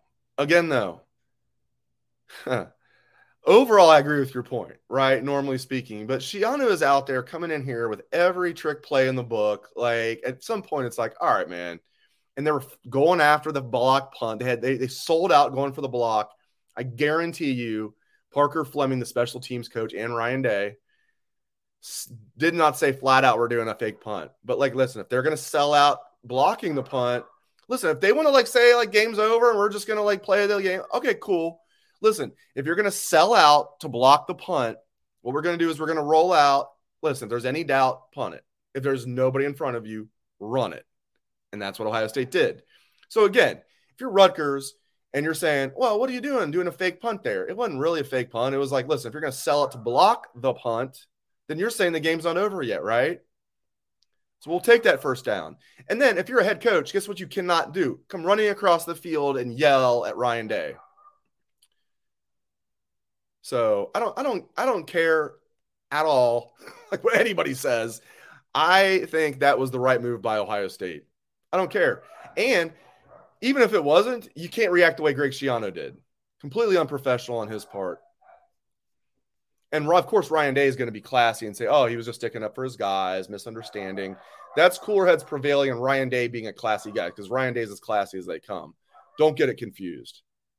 Overall, I agree with your point, right? Normally speaking. But Schiano is out there coming in here with every trick play in the book. Like, at some point, it's like, all right, man. And they were going after the block punt. They sold out going for the block. I guarantee you, Parker Fleming, the special teams coach, and Ryan Day did not say flat out we're doing a fake punt. But, like, listen, if they're going to sell out blocking the punt, listen, if they want to, like, say, like, game's over and we're just going to, like, play the game, okay, cool. Listen, if you're going to sell out to block the punt, what we're going to do is we're going to roll out. Listen, if there's any doubt, punt it. If there's nobody in front of you, run it. And that's what Ohio State did. So, again, if you're Rutgers and you're saying, well, what are you doing a fake punt there? It wasn't really a fake punt. It was like, listen, if you're going to sell it to block the punt, then you're saying the game's not over yet, right? So we'll take that first down. And then if you're a head coach, guess what you cannot do? Come running across the field and yell at Ryan Day. So I don't care at all like what anybody says. I think that was the right move by Ohio State. I don't care. And even if it wasn't, you can't react the way Greg Schiano did. Completely unprofessional on his part. And, of course, Ryan Day is going to be classy and say, oh, he was just sticking up for his guys, misunderstanding. That's cooler heads prevailing and Ryan Day being a classy guy because Ryan Day is as classy as they come. Don't get it confused.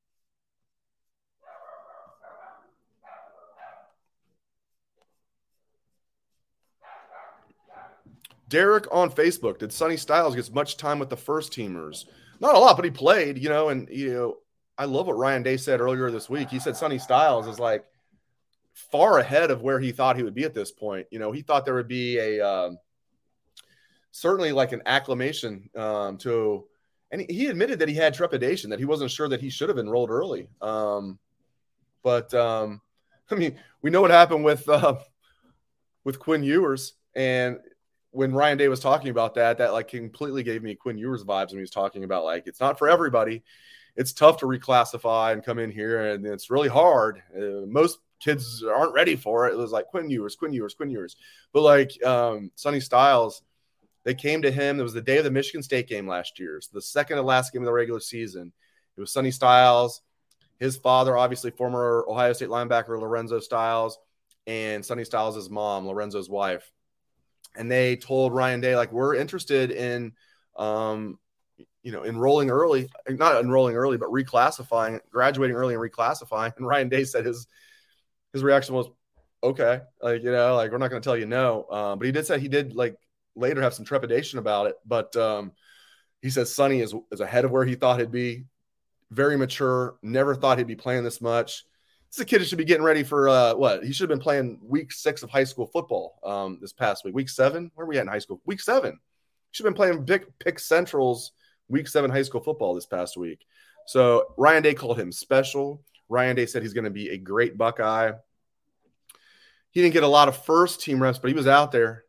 Derek on Facebook, did Sonny Styles get much time with the first teamers? Not a lot, but he played, and I love what Ryan Day said earlier this week. He said Sonny Styles is like far ahead of where he thought he would be at this point. He thought there would be a certainly like an acclamation and he admitted that he had trepidation, that he wasn't sure that he should have enrolled early. But I mean, we know what happened with Quinn Ewers, and when Ryan Day was talking about that like completely gave me Quinn Ewers vibes when he was talking about like, it's not for everybody. It's tough to reclassify and come in here, and it's really hard. Most kids aren't ready for it. It was like Quinn Ewers. But like Sonny Styles, they came to him. It was the day of the Michigan State game last year. So the second to last game of the regular season. It was Sonny Styles, his father, obviously former Ohio State linebacker Lorenzo Styles, and Sonny Styles' mom, Lorenzo's wife. And they told Ryan Day, like, we're interested in, enrolling early, not enrolling early, but reclassifying, graduating early and reclassifying. And Ryan Day said his reaction was, okay, like, we're not going to tell you no. But he did say he did like later have some trepidation about it. But he says Sonny is ahead of where he thought he'd be. Very mature. Never thought he'd be playing this much. This is a kid who should be getting ready for He should have been playing week 6 of high school football this past week. Week 7? Where are we at in high school? Week 7. Should have been playing Pick Central's week 7 high school football this past week. So Ryan Day called him special. Ryan Day said he's going to be a great Buckeye. He didn't get a lot of first team reps, but he was out there.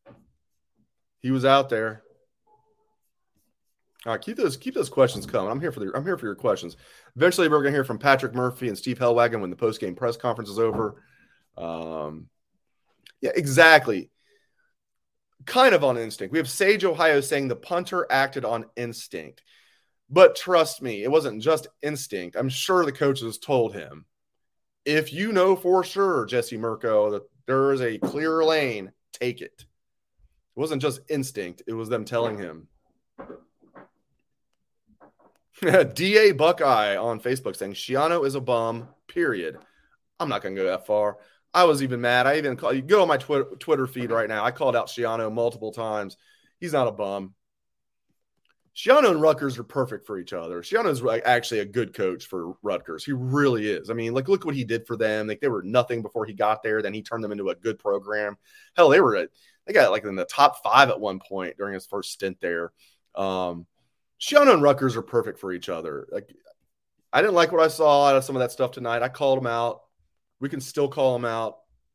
All right, keep those questions coming. I'm here for your questions. Eventually, we're going to hear from Patrick Murphy and Steve Hellwagon when the post-game press conference is over. Yeah, exactly. Kind of on instinct. We have Sage Ohio saying the punter acted on instinct. But trust me, it wasn't just instinct. I'm sure the coaches told him, if you know for sure, Jesse Mirko, that there is a clear lane, take it. It wasn't just instinct. It was them telling him. D.A. Buckeye on Facebook saying Schiano is a bum, period. I'm not going to go that far. I was even mad. I even called you. Go on my Twitter feed right now. I called out Schiano multiple times. He's not a bum. Schiano and Rutgers are perfect for each other. Schiano's actually a good coach for Rutgers. He really is. I mean, like, look what he did for them. Like, they were nothing before he got there. Then he turned them into a good program. Hell, they got like in the top 5 at one point during his first stint there. Schiano and Rutgers are perfect for each other. Like, I didn't like what I saw out of some of that stuff tonight. I called him out. We can still call him out.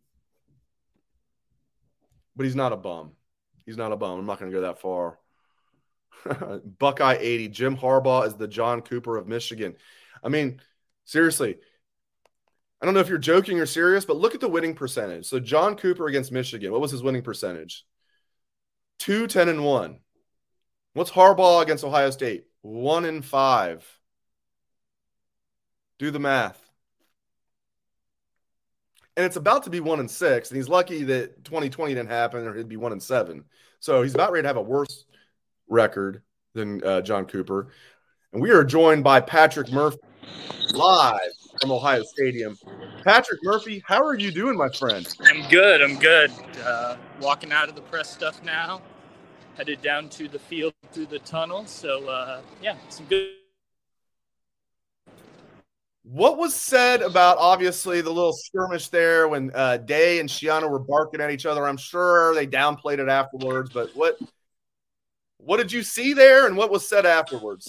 But he's not a bum. He's not a bum. I'm not going to go that far. Buckeye 80. Jim Harbaugh is the John Cooper of Michigan. I mean, seriously, I don't know if you're joking or serious, but look at the winning percentage. So John Cooper against Michigan, what was his winning percentage? 2-10-1. What's Harbaugh against Ohio State? 1-5. Do the math. And it's about to be 1-6, and he's lucky that 2020 didn't happen, or he'd be 1-7. So he's about ready to have a worse record than John Cooper. And we are joined by Patrick Murphy live from Ohio Stadium. Patrick Murphy, how are you doing, my friend? I'm good. Walking out of the press stuff now. Headed down to the field through the tunnel. So, some good. What was said about, obviously, the little skirmish there when Day and Schiano were barking at each other? I'm sure they downplayed it afterwards, but what did you see there, and what was said afterwards?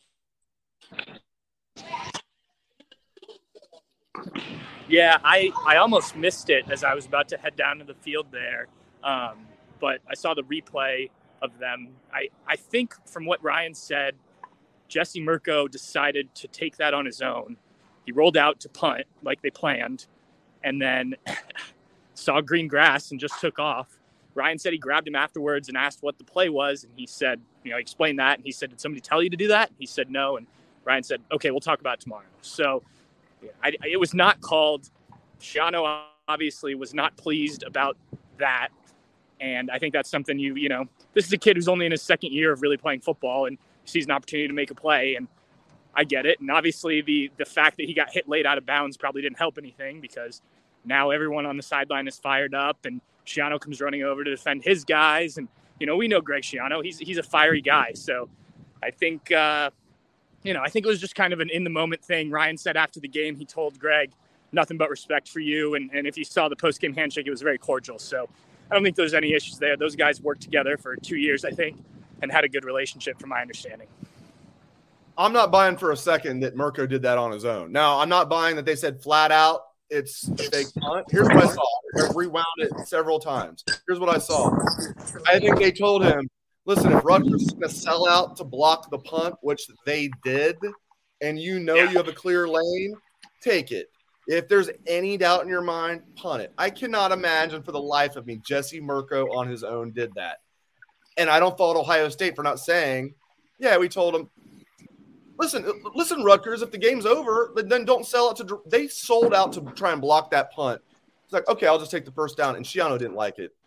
Yeah, I almost missed it as I was about to head down to the field there, but I saw the replay of them. I think from what Ryan said, Jesse Mirko decided to take that on his own. He rolled out to punt like they planned, and then saw green grass and just took off. Ryan said he grabbed him afterwards and asked what the play was, and he said, he explained that, and he said, "Did somebody tell you to do that?" He said, "No," and Ryan said, "Okay, we'll talk about it tomorrow." So it was not called. Schiano obviously was not pleased about that, and I think that's something this is a kid who's only in his second year of really playing football and sees an opportunity to make a play, and I get it. And obviously the fact that he got hit late out of bounds probably didn't help anything, because now everyone on the sideline is fired up, and Schiano comes running over to defend his guys. And, we know Greg Schiano. He's a fiery guy. So I think, I think it was just kind of an in-the-moment thing. Ryan said after the game, he told Greg, nothing but respect for you. And if you saw the post-game handshake, it was very cordial. So I don't think there's any issues there. Those guys worked together for 2 years, I think, and had a good relationship from my understanding. I'm not buying for a second that Mirko did that on his own. Now, I'm not buying that they said flat out it's a fake punt. Here's what I saw. I've rewound it several times. Here's what I saw. I think they told him, listen, if Rutgers is going to sell out to block the punt, which they did, and you have a clear lane, take it. If there's any doubt in your mind, punt it. I cannot imagine for the life of me Jesse Mirko on his own did that. And I don't fault Ohio State for not saying, yeah, we told him, Listen, Rutgers, if the game's over, then don't sell it to – they sold out to try and block that punt. It's like, okay, I'll just take the first down, and Schiano didn't like it.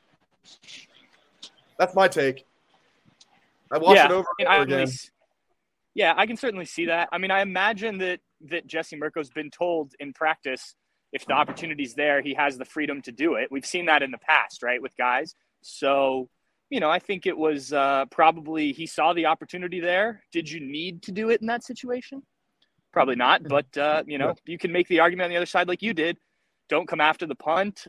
That's my take. I watched it over and over again. Yeah, I can certainly see that. I mean, I imagine that Jesse Mirko's been told in practice if the opportunity's there, he has the freedom to do it. We've seen that in the past, right, with guys. So – I think it was probably he saw the opportunity there. Did you need to do it in that situation? Probably not. But, you can make the argument on the other side like you did. Don't come after the punt,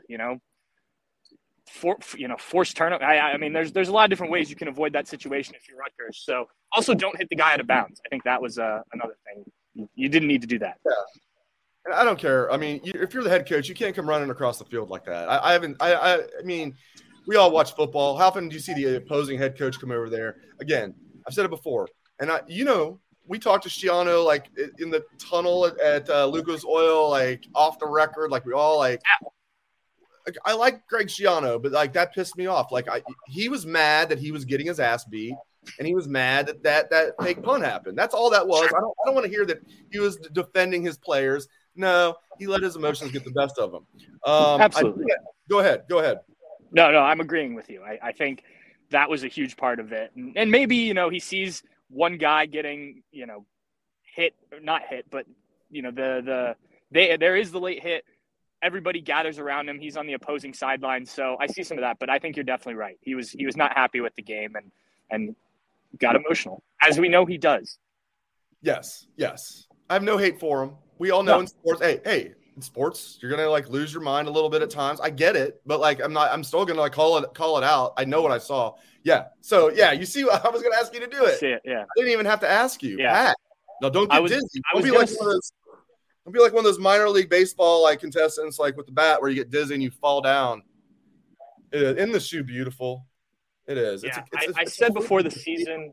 force turnover. I mean, there's a lot of different ways you can avoid that situation if you're Rutgers. So also don't hit the guy out of bounds. I think that was another thing. You didn't need to do that. Yeah. And I don't care. I mean, if you're the head coach, you can't come running across the field like that. I mean – we all watch football. How often do you see the opposing head coach come over there? Again, I've said it before. And, we talked to Schiano, like, in the tunnel at Lucas Oil, like, off the record. Like, we all, like – I like Greg Schiano, but, like, that pissed me off. Like, he was mad that he was getting his ass beat, and he was mad that fake punt happened. That's all that was. I don't want to hear that he was defending his players. No, he let his emotions get the best of him. Absolutely. Go ahead. No, I'm agreeing with you. I think that was a huge part of it. And maybe, he sees one guy getting, hit, not hit, but, there is the late hit. Everybody gathers around him. He's on the opposing sideline. So I see some of that, but I think you're definitely right. He was not happy with the game. And and got emotional, as we know he does. Yes. I have no hate for him. We all know in sports, hey, in sports, you're gonna like lose your mind a little bit at times. I get it, but like I'm still gonna like call it out. I know what I saw. Yeah. So yeah, you see, I was gonna ask you to do it. See it, yeah. I didn't even have to ask you. Yeah. Pat. No, don't get dizzy. Don't be like one of those minor league baseball like contestants, like with the bat, where you get dizzy and you fall down. In the shoe, beautiful. It is. Yeah, I said before the season,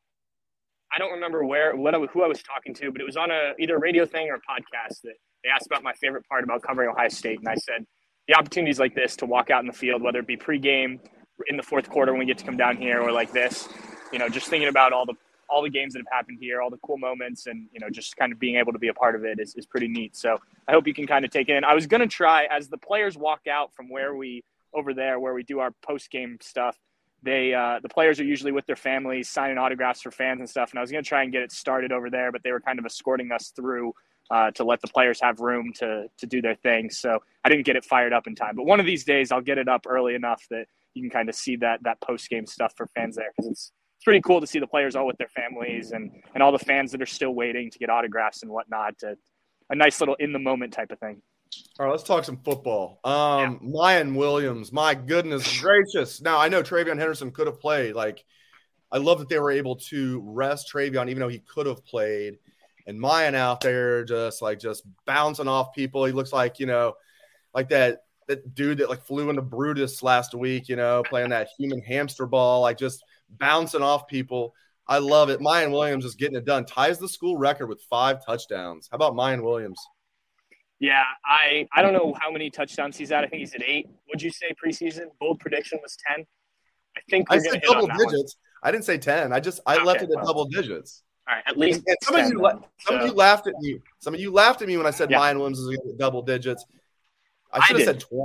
I don't remember who I was talking to, but it was on either a radio thing or a podcast that they asked about my favorite part about covering Ohio State. And I said, the opportunities like this to walk out in the field, whether it be pregame in the fourth quarter when we get to come down here or like this, just thinking about all the games that have happened here, all the cool moments, and, just kind of being able to be a part of it is pretty neat. So I hope you can kind of take it in. I was going to try, as the players walk out from where we do our post-game stuff, the players are usually with their families signing autographs for fans and stuff. And I was going to try and get it started over there, but they were kind of escorting us through to let the players have room to do their thing. So I didn't get it fired up in time, but one of these days I'll get it up early enough that you can kind of see that post-game stuff for fans there. Cause it's pretty cool to see the players all with their families and all the fans that are still waiting to get autographs and whatnot. A nice little in the moment type of thing. All right, let's talk some football. Miyan Williams, my goodness gracious. Now, I know TreVeyon Henderson could have played. Like, I love that they were able to rest TreVeyon, even though he could have played. And Miyan out there just bouncing off people. He looks like, like that dude that, like, flew into Brutus last week, playing that human hamster ball, like, just bouncing off people. I love it. Miyan Williams is getting it done. Ties the school record with 5 touchdowns. How about Miyan Williams? Yeah, I don't know how many touchdowns he's at. I think he's at 8. Would you say preseason? Bold prediction was 10. I think I said double digits. I didn't say 10. I left it at double digits. All right, at least and some of you laughed at me. Some of you laughed at me when I said Miyan Williams is going to get double digits. I should have said 20.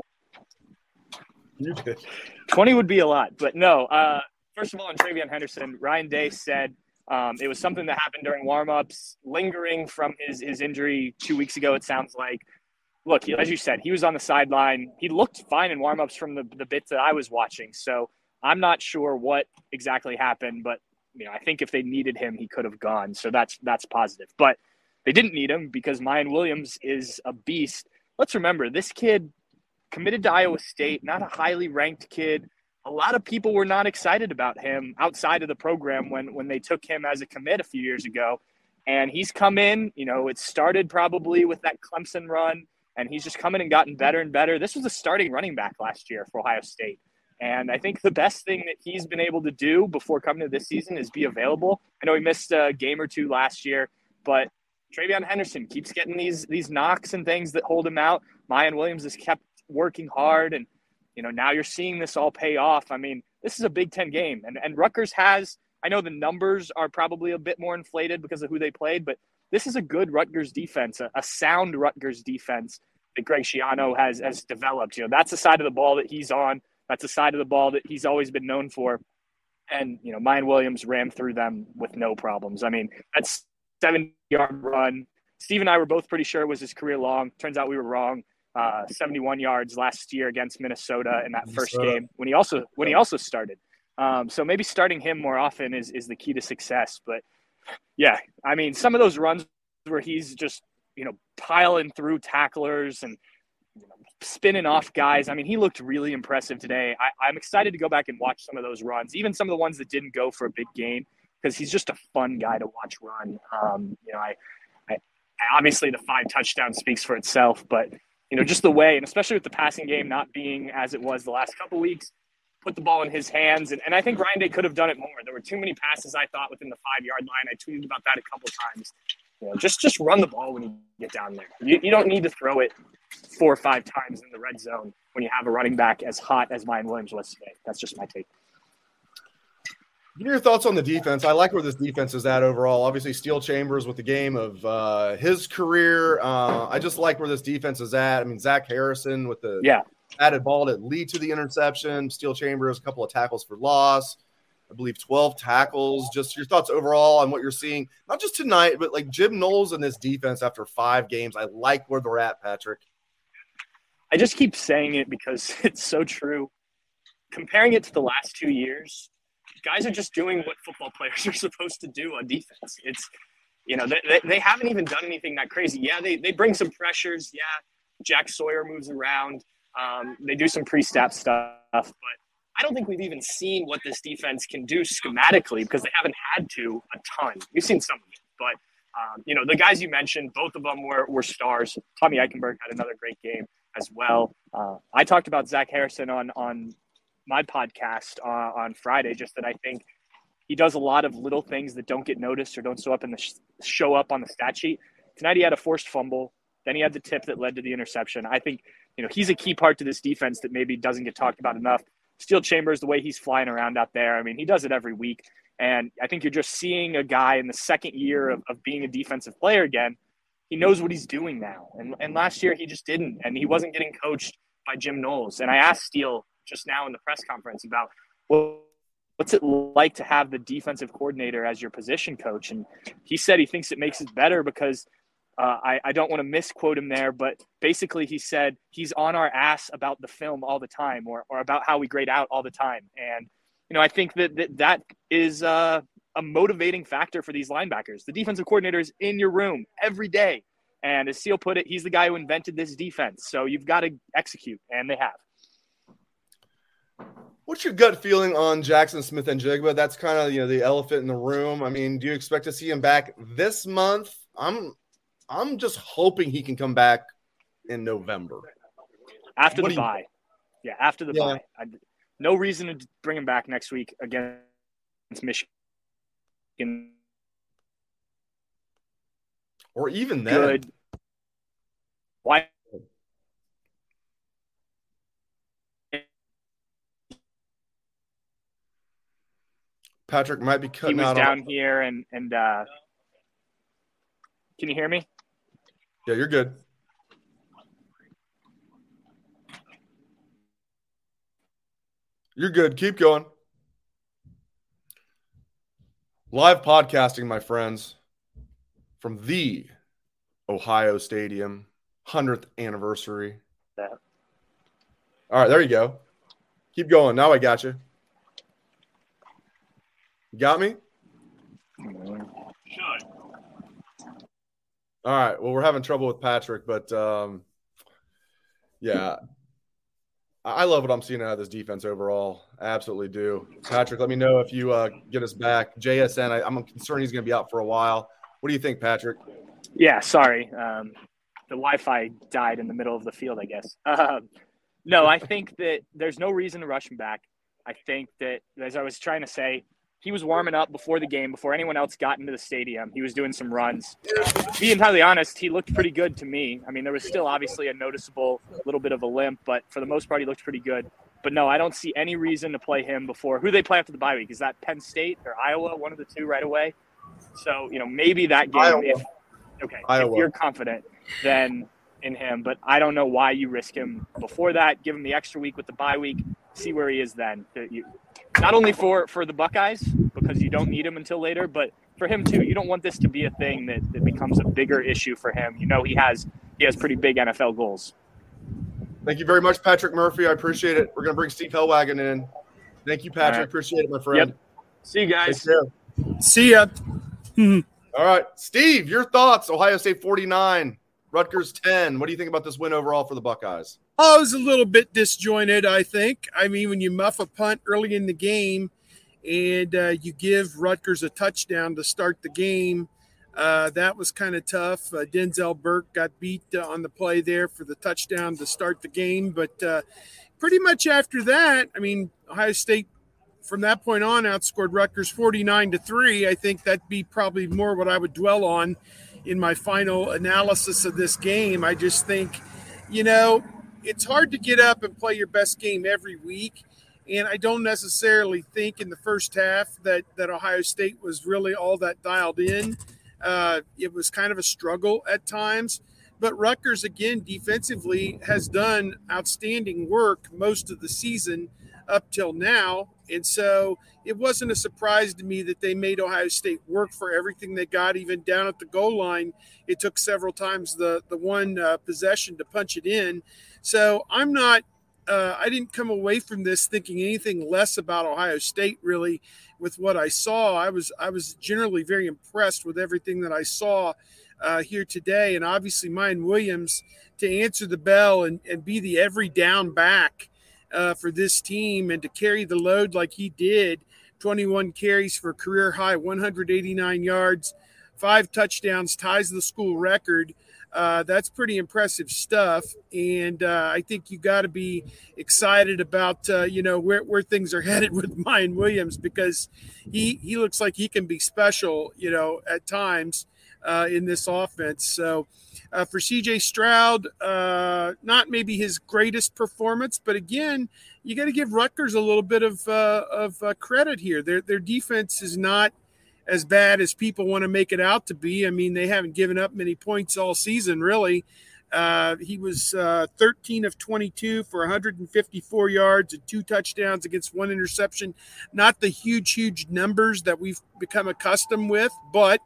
You did. 20 would be a lot, but no. First of all, on TreVeyon Henderson, Ryan Day said it was something that happened during warmups, lingering from his injury 2 weeks ago, it sounds like. Look, as you said, he was on the sideline. He looked fine in warmups from the bits that I was watching. So I'm not sure what exactly happened, but I think if they needed him, he could have gone. So that's positive. But they didn't need him because Miyan Williams is a beast. Let's remember, this kid committed to Iowa State, not a highly ranked kid. A lot of people were not excited about him outside of the program when they took him as a commit a few years ago. And he's come in, it started probably with that Clemson run, and he's just come in and gotten better and better. This was a starting running back last year for Ohio State. And I think the best thing that he's been able to do before coming to this season is be available. I know he missed a game or two last year, but TreVeyon Henderson keeps getting these knocks and things that hold him out. Miyan Williams has kept working hard, and now you're seeing this all pay off. I mean, this is a Big Ten game, and Rutgers has, I know the numbers are probably a bit more inflated because of who they played, but this is a good Rutgers defense, a sound Rutgers defense that Greg Schiano has developed. That's the side of the ball that he's on. That's the side of the ball that he's always been known for. And, Miyan Williams ran through them with no problems. I mean, that's 70-yard run. Steve and I were both pretty sure it was his career long. Turns out we were wrong. 71 yards last year against Minnesota in that first game when he also started. So maybe starting him more often is the key to success. But yeah, I mean, some of those runs where he's just, piling through tacklers and spinning off guys. I mean, he looked really impressive today. I'm excited to go back and watch some of those runs, even some of the ones that didn't go for a big gain, because he's just a fun guy to watch run. I obviously the 5 touchdowns speaks for itself, but just the way, and especially with the passing game not being as it was the last couple weeks, put the ball in his hands. And I think Ryan Day could have done it more. There were too many passes, I thought, within the 5-yard line. I tweeted about that a couple times. Just run the ball when you get down there. You don't need to throw it 4 or 5 times in the red zone when you have a running back as hot as Miyan Williams was today. That's just my take. Give me your thoughts on the defense. I like where this defense is at overall. Obviously, Steel Chambers with the game of his career. I just like where this defense is at. I mean, Zach Harrison with the added ball that lead to the interception. Steel Chambers, a couple of tackles for loss. I believe 12 tackles. Just your thoughts overall on what you're seeing, not just tonight, but like Jim Knowles and this defense after 5 games. I like where they're at, Patrick. I just keep saying it because it's so true. Comparing it to the last 2 years, guys are just doing what football players are supposed to do on defense. It's, they haven't even done anything that crazy. Yeah, they bring some pressures. Yeah, Jack Sawyer moves around. They do some pre-snap stuff, but I don't think we've even seen what this defense can do schematically because they haven't had to a ton. We've seen some of it, but the guys you mentioned, both of them were stars. Tommy Eichenberg had another great game as well. I talked about Zach Harrison on my podcast on Friday, just that I think he does a lot of little things that don't get noticed or don't show up on the stat sheet. Tonight he had a forced fumble. Then he had the tip that led to the interception. I think, he's a key part to this defense that maybe doesn't get talked about enough. Steele Chambers, the way he's flying around out there, I mean, he does it every week. And I think you're just seeing a guy in the second year of being a defensive player again. He knows what he's doing now. And last year he just didn't. And he wasn't getting coached by Jim Knowles. And I asked Steele just now in the press conference about, what's it like to have the defensive coordinator as your position coach? And he said he thinks it makes it better because I don't want to misquote him there, but basically he said he's on our ass about the film all the time or about how we grade out all the time. And, I think that is a motivating factor for these linebackers. The defensive coordinator is in your room every day. And as Steele put it, he's the guy who invented this defense. So you've got to execute, and they have. What's your gut feeling on Jackson Smith-Njigba? That's kind of, the elephant in the room. I mean, do you expect to see him back this month? I'm just hoping he can come back in November. After the bye. Yeah, after the bye. No reason to bring him back next week against Michigan. Or even then. Good. Why? Patrick might be cutting out. He was down here and can you hear me? Yeah, you're good. You're good. Keep going. Live podcasting, my friends, from the Ohio Stadium, 100th anniversary. Yeah. All right, there you go. Keep going. Now I got you. You got me? Should. All right. Well, we're having trouble with Patrick, but yeah. I love what I'm seeing out of this defense overall. I absolutely do. Patrick, let me know if you get us back. JSN, I'm concerned he's going to be out for a while. What do you think, Patrick? Yeah, sorry. The Wi-Fi died in the middle of the field, I guess. No, I think that there's no reason to rush him back. I think that, as I was trying to say, he was warming up before the game, before anyone else got into the stadium. He was doing some runs. To be entirely honest, he looked pretty good to me. I mean, there was still obviously a noticeable little bit of a limp, but for the most part, he looked pretty good. But no, I don't see any reason to play him before. Who do they play after the bye week? Is that Penn State or Iowa? One of the two right away. So, maybe that game, Iowa. if Iowa. you're confident, then in him. But I don't know why you risk him before that. Give him the extra week with the bye week. See where he is then. Not only for the Buckeyes, because you don't need him until later, but for him too. You don't want this to be a thing that becomes a bigger issue for him. He has pretty big NFL goals. Thank you very much, Patrick Murphy. I appreciate it. We're going to bring Steve Hellwagon in. Thank you, Patrick. Right. Appreciate it, my friend. Yep. See you guys. Take care. See ya. All right. Steve, your thoughts. Ohio State 49, Rutgers 10. What do you think about this win overall for the Buckeyes? Oh, it was a little bit disjointed, I think. I mean, when you muff a punt early in the game and you give Rutgers a touchdown to start the game, that was kind of tough. Denzel Burke got beat on the play there for the touchdown to start the game. But pretty much after that, I mean, Ohio State from that point on outscored Rutgers 49-3. I think that'd be probably more what I would dwell on in my final analysis of this game. I just think, it's hard to get up and play your best game every week. And I don't necessarily think in the first half that Ohio State was really all that dialed in. It was kind of a struggle at times. But Rutgers, again, defensively has done outstanding work most of the season up till now. And so it wasn't a surprise to me that they made Ohio State work for everything they got, even down at the goal line. It took several times the one possession to punch it in. So I'm not I didn't come away from this thinking anything less about Ohio State. Really, with what I saw, I was generally very impressed with everything that I saw here today. And obviously, Miyan Williams to answer the bell and be the every down back for this team, and to carry the load like he did. 21 carries for a career high 189 yards, 5 touchdowns, ties the school record. That's pretty impressive stuff. And I think you got to be excited about, where things are headed with Miyan Williams, because he looks like he can be special, at times in this offense. So for CJ Stroud, not maybe his greatest performance, but again, you got to give Rutgers a little bit of credit here. Their defense is not as bad as people want to make it out to be. I mean, they haven't given up many points all season, really. He was 13 of 22 for 154 yards and 2 touchdowns against 1 interception. Not the huge numbers that we've become accustomed with, but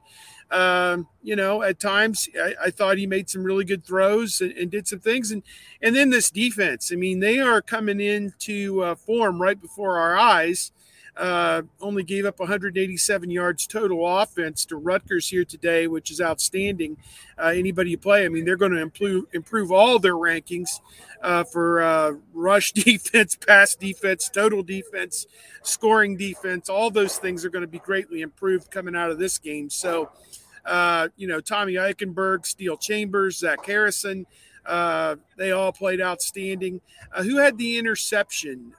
at times I thought he made some really good throws and did some things. And then this defense, I mean, they are coming into form right before our eyes. Only gave up 187 yards total offense to Rutgers here today, which is outstanding. Anybody you play, I mean, they're going to improve all their rankings for rush defense, pass defense, total defense, scoring defense. All those things are going to be greatly improved coming out of this game. So, Tommy Eichenberg, Steele Chambers, Zach Harrison, they all played outstanding. Who had the interception?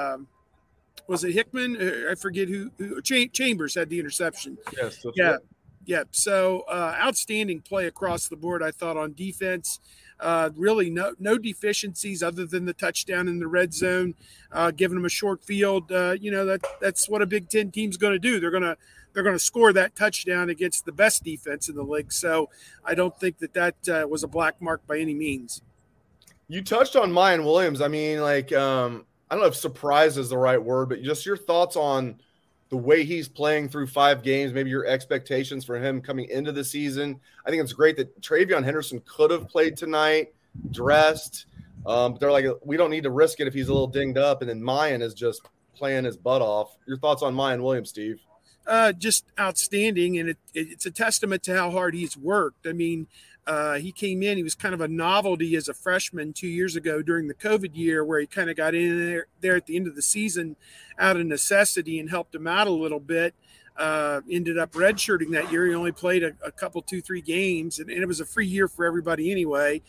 Was it Hickman? I forget who Chambers had the interception. Yes. Yeah. Yeah. So outstanding play across the board, I thought, on defense. Really no deficiencies other than the touchdown in the red zone, giving them a short field. That's what a Big Ten team's going to do. They're going to score that touchdown against the best defense in the league. So I don't think that was a black mark by any means. You touched on Miyan Williams. I mean, I don't know if surprise is the right word, but just your thoughts on the way he's playing through 5 games, maybe your expectations for him coming into the season. I think it's great that TreVeyon Henderson could have played tonight, dressed. But they're like, we don't need to risk it if he's a little dinged up. And then Miyan is just playing his butt off. Your thoughts on Miyan Williams, Steve? Just outstanding. And it's a testament to how hard he's worked. I mean, he came in, he was kind of a novelty as a freshman 2 years ago during the COVID year, where he kind of got in there at the end of the season out of necessity and helped him out a little bit. Ended up redshirting that year. He only played a couple, 2-3 games, and it was a free year for everybody anyway.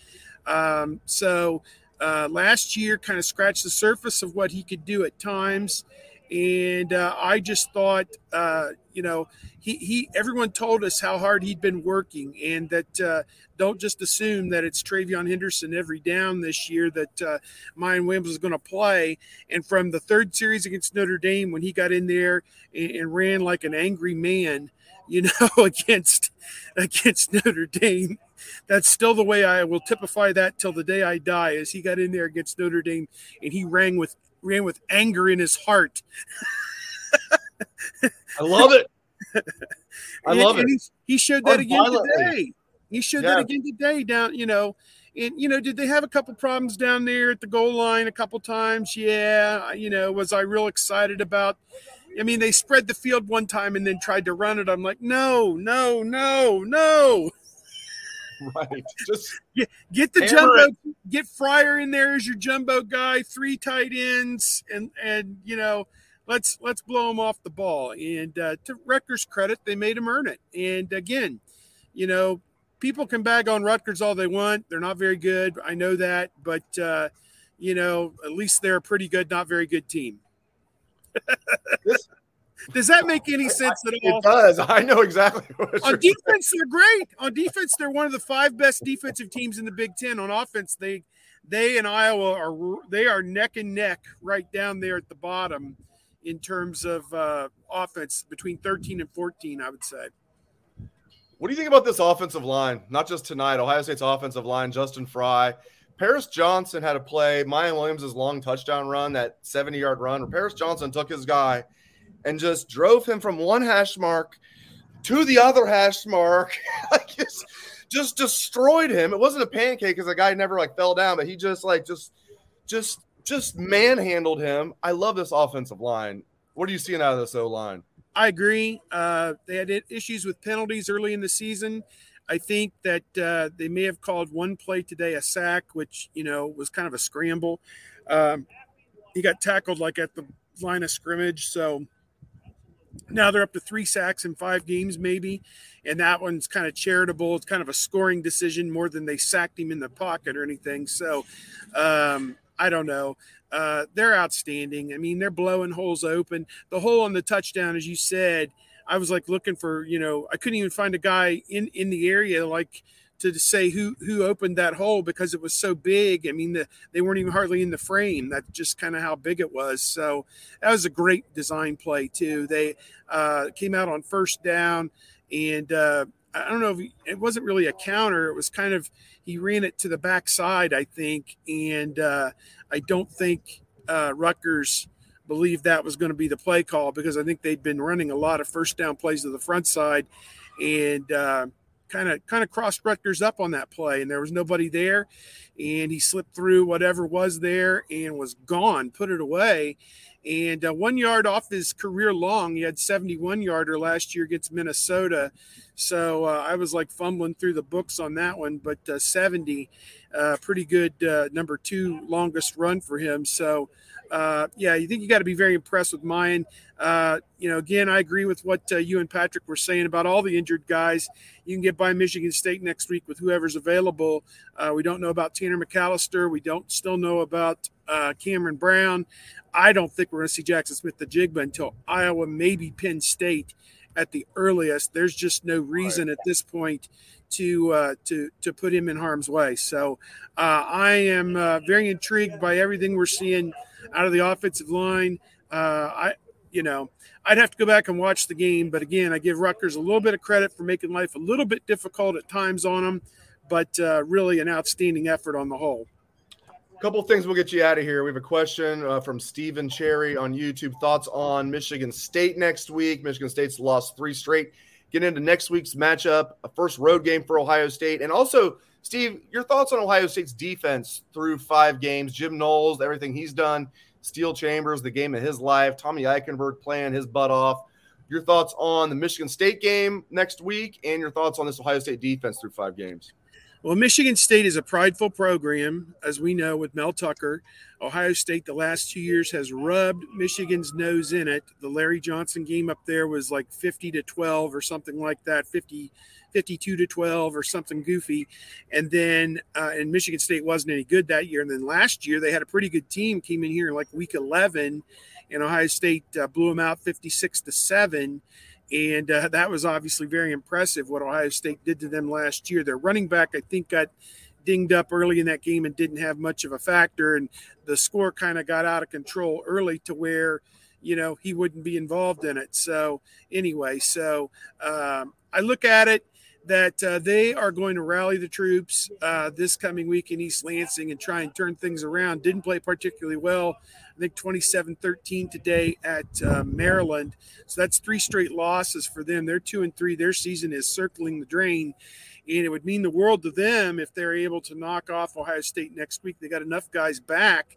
So last year kind of scratched the surface of what he could do at times. And I just thought, everyone told us how hard he'd been working, and that don't just assume that it's TreVeyon Henderson every down this year that Miyan Williams is going to play. And from the 3rd series against Notre Dame, when he got in there and ran like an angry man, against Notre Dame, that's still the way I will typify that till the day I die, as he got in there against Notre Dame and he ran with anger in his heart. I love it. I love it. He showed that again today. He showed that again today down, and, did they have a couple problems down there at the goal line a couple times? Yeah. Was I real excited about, they spread the field one time and then tried to run it. I'm like, no. Right. Just get the jumbo, get Fryer in there as your jumbo guy, 3 tight ends, and let's blow them off the ball. And to Rutgers' credit, they made him earn it. And again, people can bag on Rutgers all they want. They're not very good. I know that, but at least they're a pretty good, not very good team. Does that make any sense at all? It does. I know exactly what on defense, they're great. On defense, they're one of the 5 best defensive teams in the Big Ten. On offense, they and Iowa are neck and neck right down there at the bottom in terms of offense, between 13 and 14, I would say. What do you think about this offensive line? Not just tonight, Ohio State's offensive line, Justin Fry. Paris Johnson had a play, Miyan Williams' long touchdown run, that 70-yard run, where Paris Johnson took his guy and just drove him from one hash mark to the other hash mark. just destroyed him. It wasn't a pancake because the guy never fell down, but he just just manhandled him. I love this offensive line. What are you seeing out of this O-line? I agree. They had issues with penalties early in the season. I think that they may have called one play today a sack, which, was kind of a scramble. He got tackled like at the line of scrimmage. So now they're up to 3 sacks in 5 games maybe, and that one's kind of charitable. It's kind of a scoring decision more than they sacked him in the pocket or anything. So I don't know. They're outstanding. I mean, they're blowing holes open. The hole on the touchdown, as you said, I was like looking for, I couldn't even find a guy in the area like to say who opened that hole because it was so big. I mean, they weren't even hardly in the frame. That's just kind of how big it was. So that was a great design play too. They came out on first down, and I don't know if it wasn't really a counter. It was kind of, he ran it to the backside, I think. And I don't think Rutgers believed that was going to be the play call, because I think they'd been running a lot of first down plays to the front side, and kind of crossed Rutgers up on that play, and there was nobody there, and he slipped through whatever was there and was gone, put it away. And 1 yard off his career long. He had 71-yarder last year against Minnesota. So I was like fumbling through the books on that one, but 70, pretty good number 2 longest run for him. So you think you got to be very impressed with Miyan. Again, I agree with what you and Patrick were saying about all the injured guys. You can get by Michigan State next week with whoever's available. We don't know about Tanner McAllister. We don't still know about Cameron Brown. I don't think we're going to see Jackson Smith-Njigba until Iowa, maybe Penn State at the earliest. There's just no reason at this point to put him in harm's way. So I am very intrigued by everything we're seeing out of the offensive line. I'd have to go back and watch the game, but again, I give Rutgers a little bit of credit for making life a little bit difficult at times on them, but really an outstanding effort on the whole. A couple of things we'll get you out of here. We have a question from Stephen Cherry on YouTube. Thoughts on Michigan State next week? Michigan State's lost 3 straight. Get into next week's matchup, a first road game for Ohio State. And also, Steve, your thoughts on Ohio State's defense through 5 games. Jim Knowles, everything he's done. Steel Chambers, the game of his life. Tommy Eichenberg playing his butt off. Your thoughts on the Michigan State game next week, and your thoughts on this Ohio State defense through 5 games. Well, Michigan State is a prideful program, as we know, with Mel Tucker. Ohio State the last 2 years has rubbed Michigan's nose in it. The Larry Johnson game up there was like 50-12 or something like that, 52-12 or something goofy. And then and Michigan State wasn't any good that year. And then last year they had a pretty good team, came in here in like week 11, and Ohio State blew them out 56-7. And that was obviously very impressive what Ohio State did to them last year. Their running back, I think, got dinged up early in that game and didn't have much of a factor. And the score kind of got out of control early to where, he wouldn't be involved in it. So anyway, I look at it that they are going to rally the troops this coming week in East Lansing and try and turn things around. Didn't play particularly well. I think 27-13 today at Maryland. So that's 3 straight losses for them. They're 2-3. Their season is circling the drain. And it would mean the world to them if they're able to knock off Ohio State next week. They got enough guys back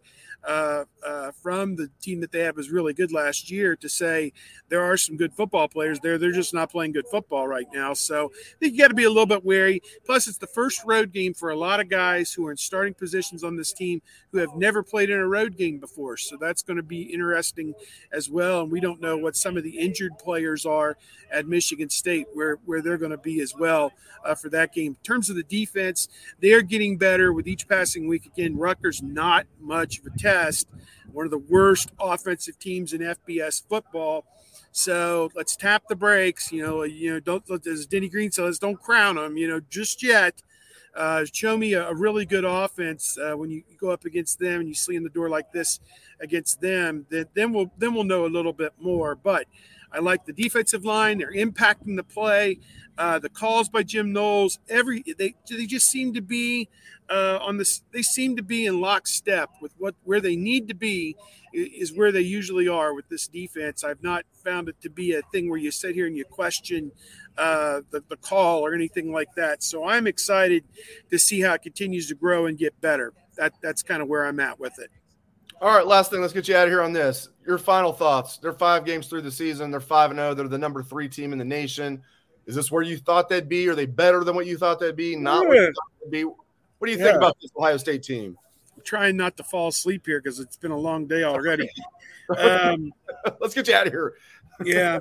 from the team that they had was really good last year to say there are some good football players there. They're just not playing good football right now. So I think you got to be a little bit wary. Plus, it's the first road game for a lot of guys who are in starting positions on this team who have never played in a road game before. So that's going to be interesting as well. And we don't know what some of the injured players are at Michigan State, where they're going to be as well for that game. In terms of the defense, they are getting better with each passing week. Again, Rutgers, not much of a test. One of the worst offensive teams in FBS football. So let's tap the brakes. Don't, as Denny Green says, don't crown them, just yet. Show me a really good offense when you go up against them and you slam the door like this against them. Then we'll know a little bit more. But I like the defensive line. They're impacting the play. The calls by Jim Knowles. They just seem to be They seem to be in lockstep with where they need to be is where they usually are with this defense. I've not found it to be a thing where you sit here and you question the call or anything like that. So I'm excited to see how it continues to grow and get better. That's kind of where I'm at with it. All right, last thing. Let's get you out of here on this. Your final thoughts. They're 5 games through the season. They're 5-0. They're the number 3 team in the nation. Is this where you thought they'd be? Are they better than what you thought they'd be? Not what you thought they'd be. What do you think about this Ohio State team? I'm trying not to fall asleep here because it's been a long day already. Let's get you out of here. Yeah.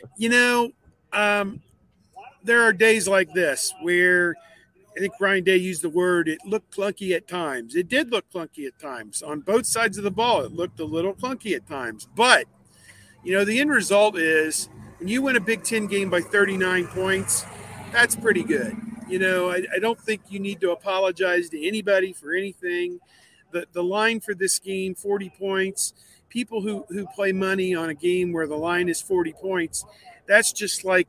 There are days like this where I think Ryan Day used the word, it looked clunky at times. It did look clunky at times. On both sides of the ball, it looked a little clunky at times. But, the end result is when you win a Big Ten game by 39 points, that's pretty good. I don't think you need to apologize to anybody for anything. The line for this game, 40 points. People who play money on a game where the line is 40 points, that's just like,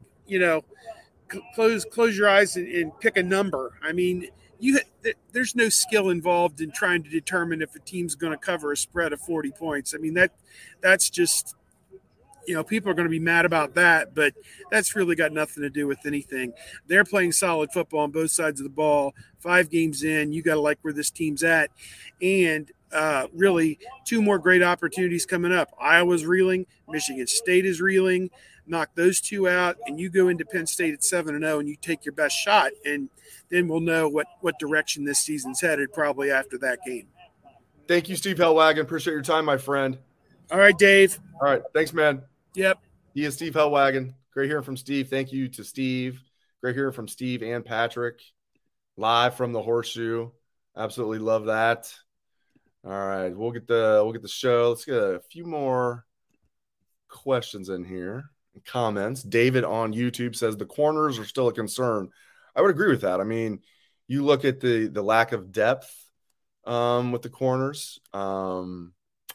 close your eyes and pick a number. I mean, there's no skill involved in trying to determine if a team's going to cover a spread of 40 points. I mean, that's just, people are going to be mad about that, but that's really got nothing to do with anything. They're playing solid football on both sides of the ball. 5 games in, you got to like where this team's at. And really 2 more great opportunities coming up. Iowa's reeling. Michigan State is reeling. Knock those 2 out, and you go into Penn State at 7-0, and you take your best shot, and then we'll know what direction this season's headed probably after that game. Thank you, Steve Hellwagon. Appreciate your time, my friend. All right, Dave. All right. Thanks, man. Yep. He is Steve Hellwagon. Great hearing from Steve. Thank you to Steve. Great hearing from Steve and Patrick. Live from the Horseshoe. Absolutely love that. All right. We'll get the show. Let's get a few more questions in here. Comments. David on YouTube says the corners are still a concern. I would agree with that. I mean, you look at the lack of depth with the corners, and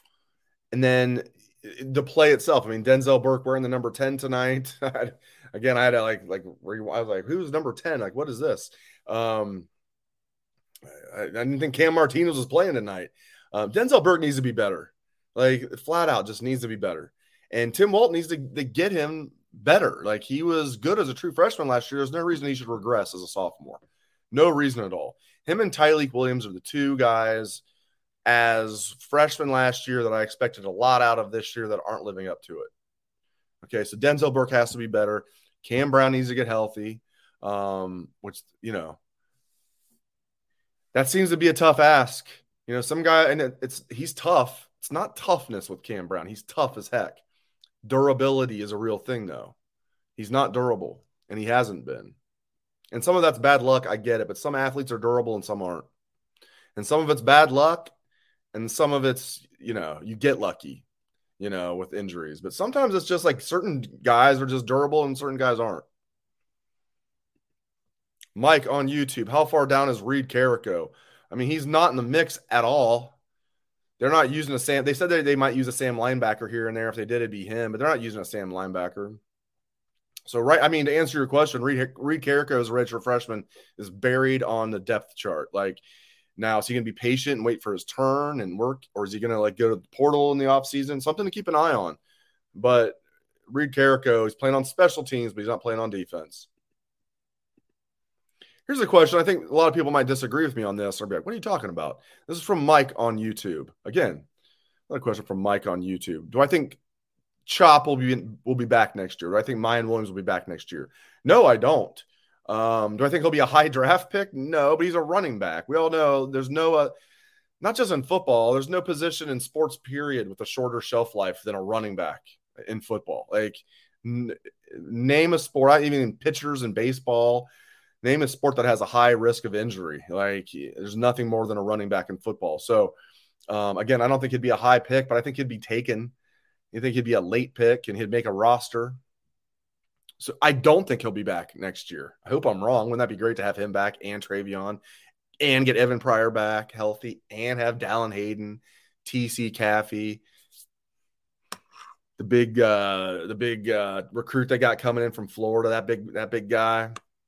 then the play itself. I mean, Denzel Burke wearing the number 10 tonight. Again, I had to I was like, who's number 10? Like, what is this? I didn't think Cam Martinez was playing tonight. Denzel Burke needs to be better. Like, flat out, just needs to be better. And Tim Walton needs to get him better. Like, he was good as a true freshman last year. There's no reason he should regress as a sophomore. No reason at all. Him and Tyleik Williams are the 2 guys as freshmen last year that I expected a lot out of this year that aren't living up to it. Okay, so Denzel Burke has to be better. Cam Brown needs to get healthy, which, that seems to be a tough ask. Some guy, and he's tough. It's not toughness with Cam Brown. He's tough as heck. Durability is a real thing, though. He's not durable, and he hasn't been. And some of that's bad luck. I get it. But some athletes are durable and some aren't. And some of it's bad luck, and some of it's, you get lucky, with injuries. But sometimes it's just like certain guys are just durable and certain guys aren't. Mike on YouTube, how far down is Reed Carrico? I mean, he's not in the mix at all. They're not using a Sam. They said they might use a Sam linebacker here and there. If they did, it'd be him, but they're not using a Sam linebacker. So, to answer your question, Reed Carrico as a redshirt freshman is buried on the depth chart. Like, now, is he going to be patient and wait for his turn and work, or is he going to go to the portal in the offseason? Something to keep an eye on. But Reed Carrico, he's playing on special teams, but he's not playing on defense. Here's a question. I think a lot of people might disagree with me on this or be like, what are you talking about? This is from Mike on YouTube. Again, another question from Mike on YouTube. Do I think Chop will be back next year? Do I think Mayan Williams will be back next year? No, I don't. Do I think he'll be a high draft pick? No, but he's a running back. We all know there's no not just in football, there's no position in sports, period, with a shorter shelf life than a running back in football. Like, name a sport, even in pitchers in baseball, name a sport that has a high risk of injury. Like, there's nothing more than a running back in football. So, again, I don't think he'd be a high pick, but I think he'd be taken. I think he'd be a late pick, and he'd make a roster. So I don't think he'll be back next year. I hope I'm wrong. Wouldn't that be great to have him back and Travion and get Evan Pryor back healthy and have Dallin Hayden, TC Caffey, the big recruit they got coming in from Florida, that big guy.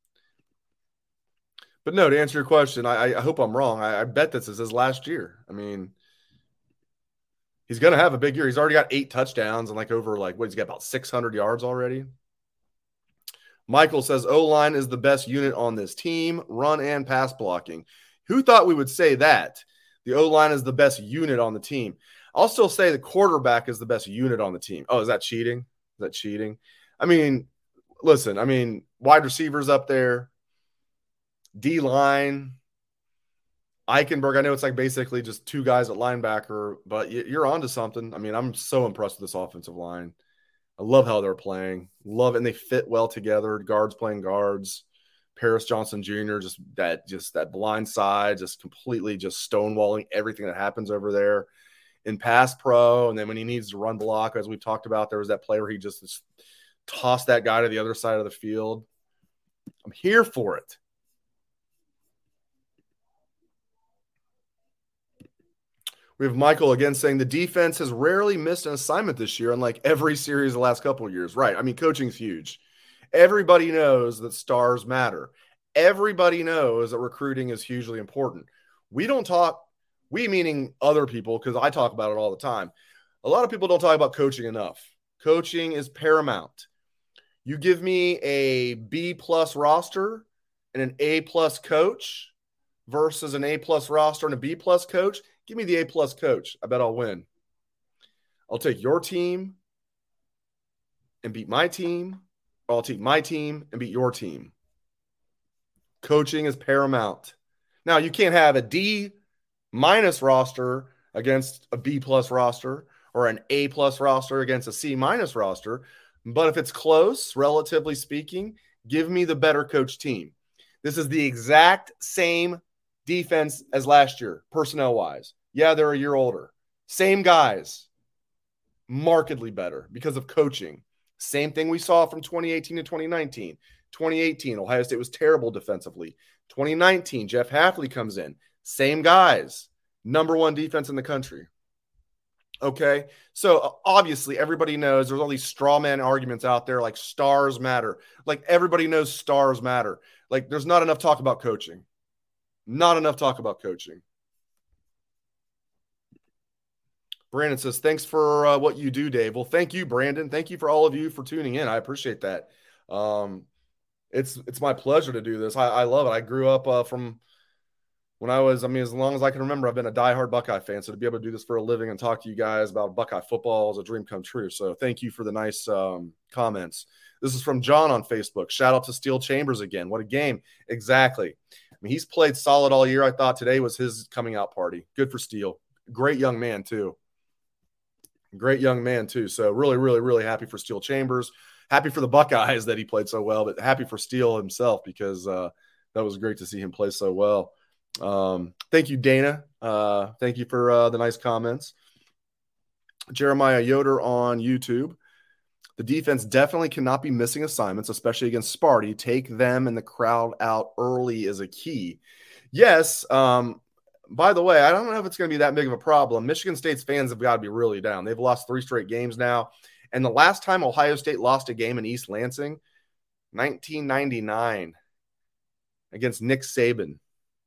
But no, to answer your question, I hope I'm wrong. I bet this is his last year. I mean, he's going to have a big year. He's already got 8 touchdowns and he's got about 600 yards already. Michael says O-line is the best unit on this team, run and pass blocking. Who thought we would say that? The O-line is the best unit on the team. I'll still say the quarterback is the best unit on the team. Oh, is that cheating? Is that cheating? I mean, listen, wide receivers up there, D-line, Eichenberg. I know it's like basically just two guys at linebacker, but you're onto something. I'm so impressed with this offensive line. I love how they're playing. And they fit well together. Guards playing guards. Paris Johnson Jr. just that blind side, just completely just stonewalling everything that happens over there in pass pro. And then when he needs to run block, as we've talked about, there was that play where he just tossed that guy to the other side of the field. I'm here for it. We have Michael again saying the defense has rarely missed an assignment this year, unlike every series the last couple of years. Right. Coaching's huge. Everybody knows that stars matter. Everybody knows that recruiting is hugely important. We meaning other people, because I talk about it all the time. A lot of people don't talk about coaching enough. Coaching is paramount. You give me a B+ roster and an A+ coach versus an A+ roster and a B+ coach. Give me the A+ coach. I bet I'll win. I'll take your team and beat my team, or I'll take my team and beat your team. Coaching is paramount. Now, you can't have a D- roster against a B+ roster or an A+ roster against a C- roster. But if it's close, relatively speaking, give me the better coach team. This is the exact same defense as last year, personnel-wise. Yeah, they're a year older. Same guys. Markedly better because of coaching. Same thing we saw from 2018 to 2019. 2018, Ohio State was terrible defensively. 2019, Jeff Hafley comes in. Same guys. Number one defense in the country. Okay? So, obviously, everybody knows there's all these straw man arguments out there like stars matter. Like, everybody knows stars matter. Like, there's not enough talk about coaching. Not enough talk about coaching. Brandon says, thanks for what you do, Dave. Well, thank you, Brandon. Thank you for all of you for tuning in. I appreciate that. It's my pleasure to do this. I love it. I grew up from when I was, as long as I can remember, I've been a diehard Buckeye fan. So to be able to do this for a living and talk to you guys about Buckeye football is a dream come true. So thank you for the nice comments. This is from John on Facebook. Shout out to Steel Chambers again. What a game. Exactly. He's played solid all year. I thought today was his coming out party. Good for Steel. Great young man, too. So really, really, really happy for Steel Chambers. Happy for the Buckeyes that he played so well, but happy for Steel himself because that was great to see him play so well. Thank you, Dana. Thank you for the nice comments. Jeremiah Yoder on YouTube. The defense definitely cannot be missing assignments, especially against Sparty. Take them and the crowd out early is a key. Yes. By the way, I don't know if it's going to be that big of a problem. Michigan State's fans have got to be really down. They've lost 3 straight games now. And the last time Ohio State lost a game in East Lansing, 1999 against Nick Saban.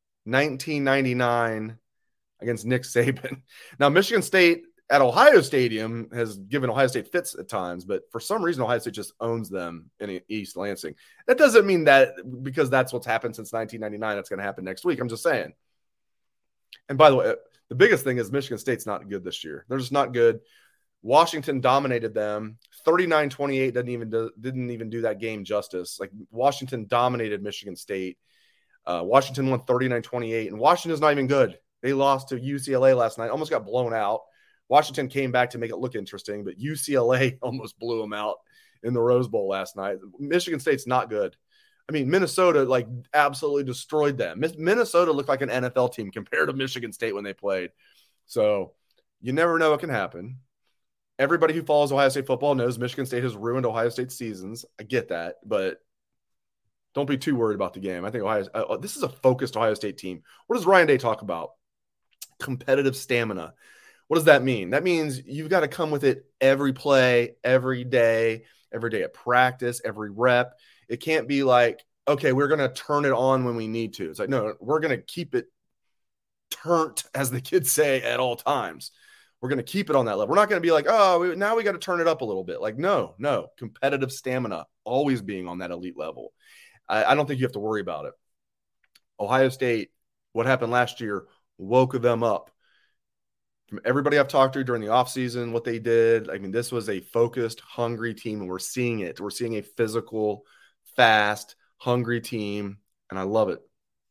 1999 against Nick Saban. Now, Michigan State at Ohio Stadium has given Ohio State fits at times, but for some reason, Ohio State just owns them in East Lansing. That doesn't mean that because that's what's happened since 1999, that's going to happen next week. I'm just saying. And by the way, the biggest thing is Michigan State's not good this year. They're just not good. Washington dominated them. 39-28 didn't even do that game justice. Like Washington dominated Michigan State. Washington won 39-28, and Washington's not even good. They lost to UCLA last night, almost got blown out. Washington came back to make it look interesting, but UCLA almost blew them out in the Rose Bowl last night. Michigan State's not good. Minnesota absolutely destroyed them. Minnesota looked like an NFL team compared to Michigan State when they played. So you never know what can happen. Everybody who follows Ohio State football knows Michigan State has ruined Ohio State seasons. I get that, but don't be too worried about the game. I think this is a focused Ohio State team. What does Ryan Day talk about? Competitive stamina. What does that mean? That means you've got to come with it every play, every day at practice, every rep. It can't be like, okay, we're going to turn it on when we need to. It's like, no, we're going to keep it turnt, as the kids say, at all times. We're going to keep it on that level. We're not going to be like, now we got to turn it up a little bit. Like, no. Competitive stamina, always being on that elite level. I don't think you have to worry about it. Ohio State, what happened last year, woke them up. From everybody I've talked to during the offseason, what they did, I mean, this was a focused, hungry team, and we're seeing it. We're seeing a physical, fast, hungry team, and I love it.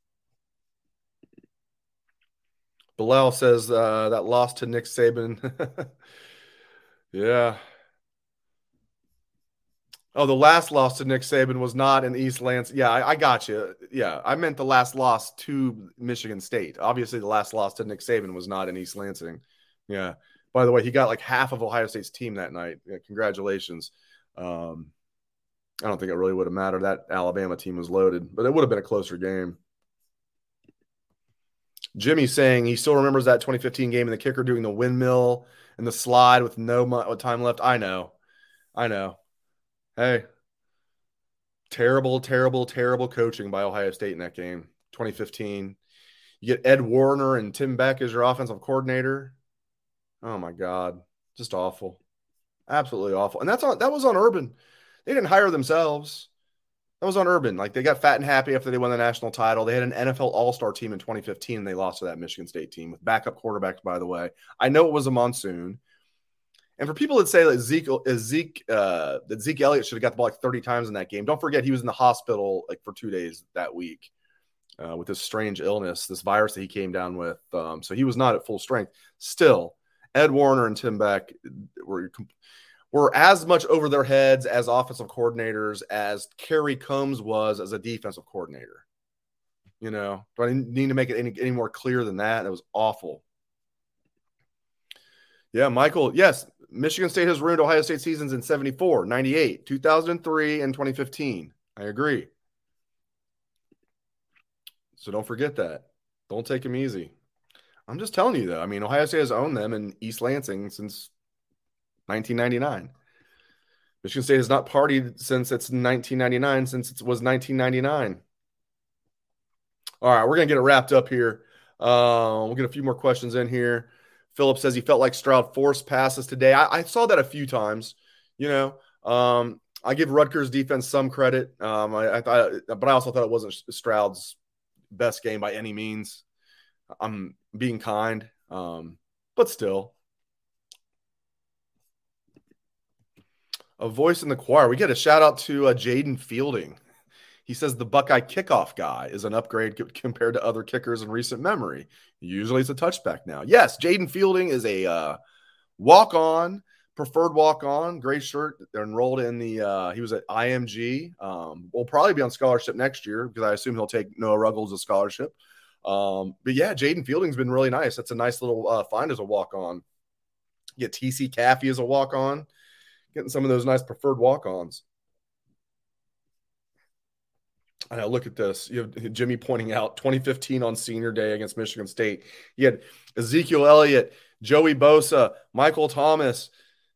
Bilal says that loss to Nick Saban. Yeah. Oh, the last loss to Nick Saban was not in East Lansing. Yeah, I got you. Yeah, I meant the last loss to Michigan State. Obviously, the last loss to Nick Saban was not in East Lansing. Yeah. By the way, he got like half of Ohio State's team that night. Yeah, congratulations. I don't think it really would have mattered. That Alabama team was loaded, but it would have been a closer game. Jimmy saying he still remembers that 2015 game and the kicker doing the windmill and the slide with no time left. I know. Hey, terrible coaching by Ohio State in that game, 2015. You get Ed Warner and Tim Beck as your offensive coordinator. Oh, my God. Just awful. Absolutely awful. And that was on Urban. They didn't hire themselves. That was on Urban. Like, they got fat and happy after they won the national title. They had an NFL All-Star team in 2015, and they lost to that Michigan State team with backup quarterbacks, by the way. I know it was a monsoon. And for people that say that Zeke Elliott should have got the ball like 30 times in that game, don't forget he was in the hospital like for 2 days that week with this strange illness, this virus that he came down with. So he was not at full strength. Still, Ed Warner and Tim Beck were as much over their heads as offensive coordinators as Kerry Combs was as a defensive coordinator. You know, do I need to make it any more clear than that? It was awful. Yeah, Michael, yes. Michigan State has ruined Ohio State seasons in 74, 98, 2003, and 2015. I agree. So don't forget that. Don't take them easy. I'm just telling you, though. I mean, Ohio State has owned them in East Lansing since 1999. Michigan State has not partied since it's 1999, since it was 1999. All right, we're going to get it wrapped up here. We'll get a few more questions in here. Philip says he felt like Stroud forced passes today. I saw that a few times. You know, I give Rutgers defense some credit. I thought, but I also thought it wasn't Stroud's best game by any means. I'm being kind, but still. A voice in the choir. We get a shout out to Jaden Fielding. He says the Buckeye kickoff guy is an upgrade compared to other kickers in recent memory. Usually it's a touchback now. Yes, Jaden Fielding is a walk-on, preferred walk-on, gray shirt. They're enrolled in the he was at IMG. Will probably be on scholarship next year because I assume he'll take Noah Ruggles as scholarship. But yeah, Jaden Fielding's been really nice. That's a nice little find as a walk-on. You get TC Caffey as a walk-on. Getting some of those nice preferred walk-ons. I know, look at this. You have Jimmy pointing out 2015 on senior day against Michigan State. You had Ezekiel Elliott, Joey Bosa, Michael Thomas.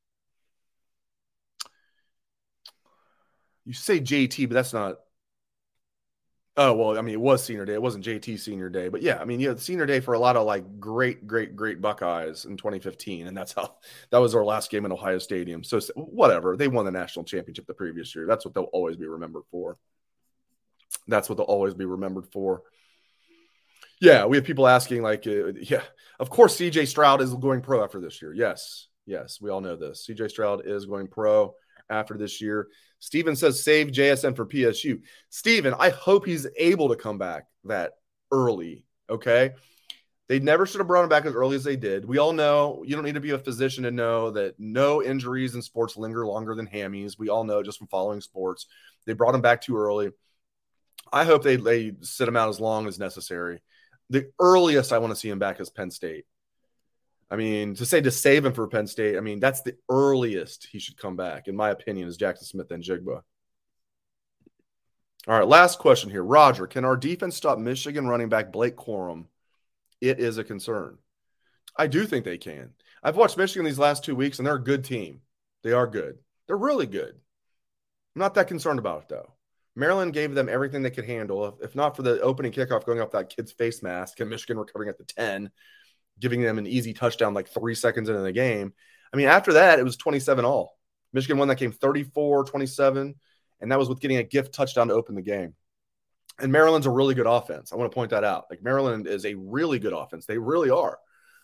You say JT, but that's not. Oh, well, I mean, it was senior day. It wasn't JT senior day. But yeah, I mean, you had senior day for a lot of like great Buckeyes in 2015. And that was our last game in Ohio Stadium. So whatever. They won the national championship the previous year. That's what they'll always be remembered for. Yeah, we have people asking, like, yeah, of course, CJ Stroud is going pro after this year. Yes, we all know this. CJ Stroud is going pro after this year. Steven says, save JSN for PSU. Steven, I hope he's able to come back that early, okay? They never should have brought him back as early as they did. We all know, you don't need to be a physician to know that no injuries in sports linger longer than hammies. We all know just from following sports. They brought him back too early. I hope they sit him out as long as necessary. The earliest I want to see him back is Penn State. I mean, to save him for Penn State, I mean, that's the earliest he should come back, in my opinion, is Jackson Smith and Jigba. All right, last question here. Roger, can our defense stop Michigan running back Blake Corum? It is a concern. I do think they can. I've watched Michigan these last 2 weeks, and they're a good team. They are good. They're really good. I'm not that concerned about it, though. Maryland gave them everything they could handle. If not for the opening kickoff going off that kid's face mask and Michigan recovering at the 10, giving them an easy touchdown like 3 seconds into the game. I mean, after that, it was 27-all. Michigan won that game 34-27, and that was with getting a gift touchdown to open the game. And Maryland's a really good offense. I want to point that out. Like, Maryland is a really good offense. They really are.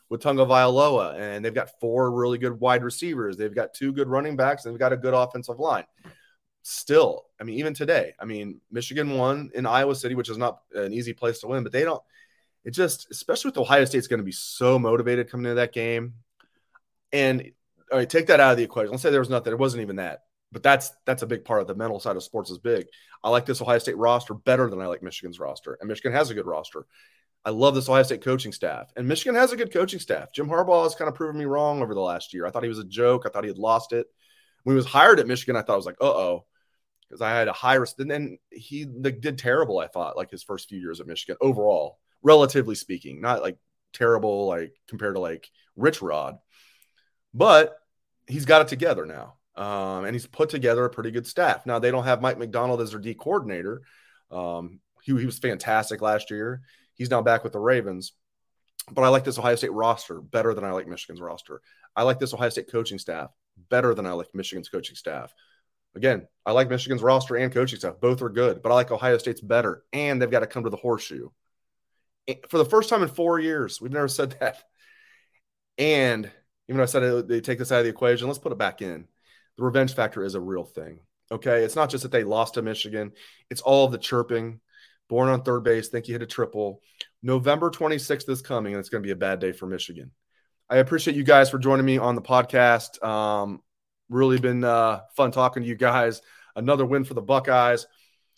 with Tagovailoa, and they've got 4 really good wide receivers. They've got 2 good running backs, and they've got a good offensive line. Still, I mean, even today, I mean, Michigan won in Iowa City, which is not an easy place to win, but they don't – it just – especially with Ohio State's going to be so motivated coming into that game. And all right, take that out of the equation. Let's say there was nothing. It wasn't even that. But that's a big part of the mental side of sports is big. I like this Ohio State roster better than I like Michigan's roster, and Michigan has a good roster. I love this Ohio State coaching staff, and Michigan has a good coaching staff. Jim Harbaugh has kind of proven me wrong over the last year. I thought he was a joke. I thought he had lost it. When he was hired at Michigan, I thought I was like, uh-oh, because I had a high risk. And then he did terrible, I thought, like his first few years at Michigan overall, relatively speaking, not like terrible like compared to like Rich Rod. But he's got it together now. And he's put together a pretty good staff. Now, they don't have Mike McDonald as their D coordinator. He was fantastic last year. He's now back with the Ravens. But I like this Ohio State roster better than I like Michigan's roster. I like this Ohio State coaching staff better than I like Michigan's coaching staff. Again, I like Michigan's roster and coaching staff. Both are good. But I like Ohio State's better. And they've got to come to the horseshoe. For the first time in 4 years, we've never said that. And even though I said they take this out of the equation, let's put it back in. The revenge factor is a real thing, okay? It's not just that they lost to Michigan. It's all of the chirping, born on third base, think you hit a triple. November 26th is coming, and it's going to be a bad day for Michigan. I appreciate you guys for joining me on the podcast. Really been fun talking to you guys. Another win for the Buckeyes,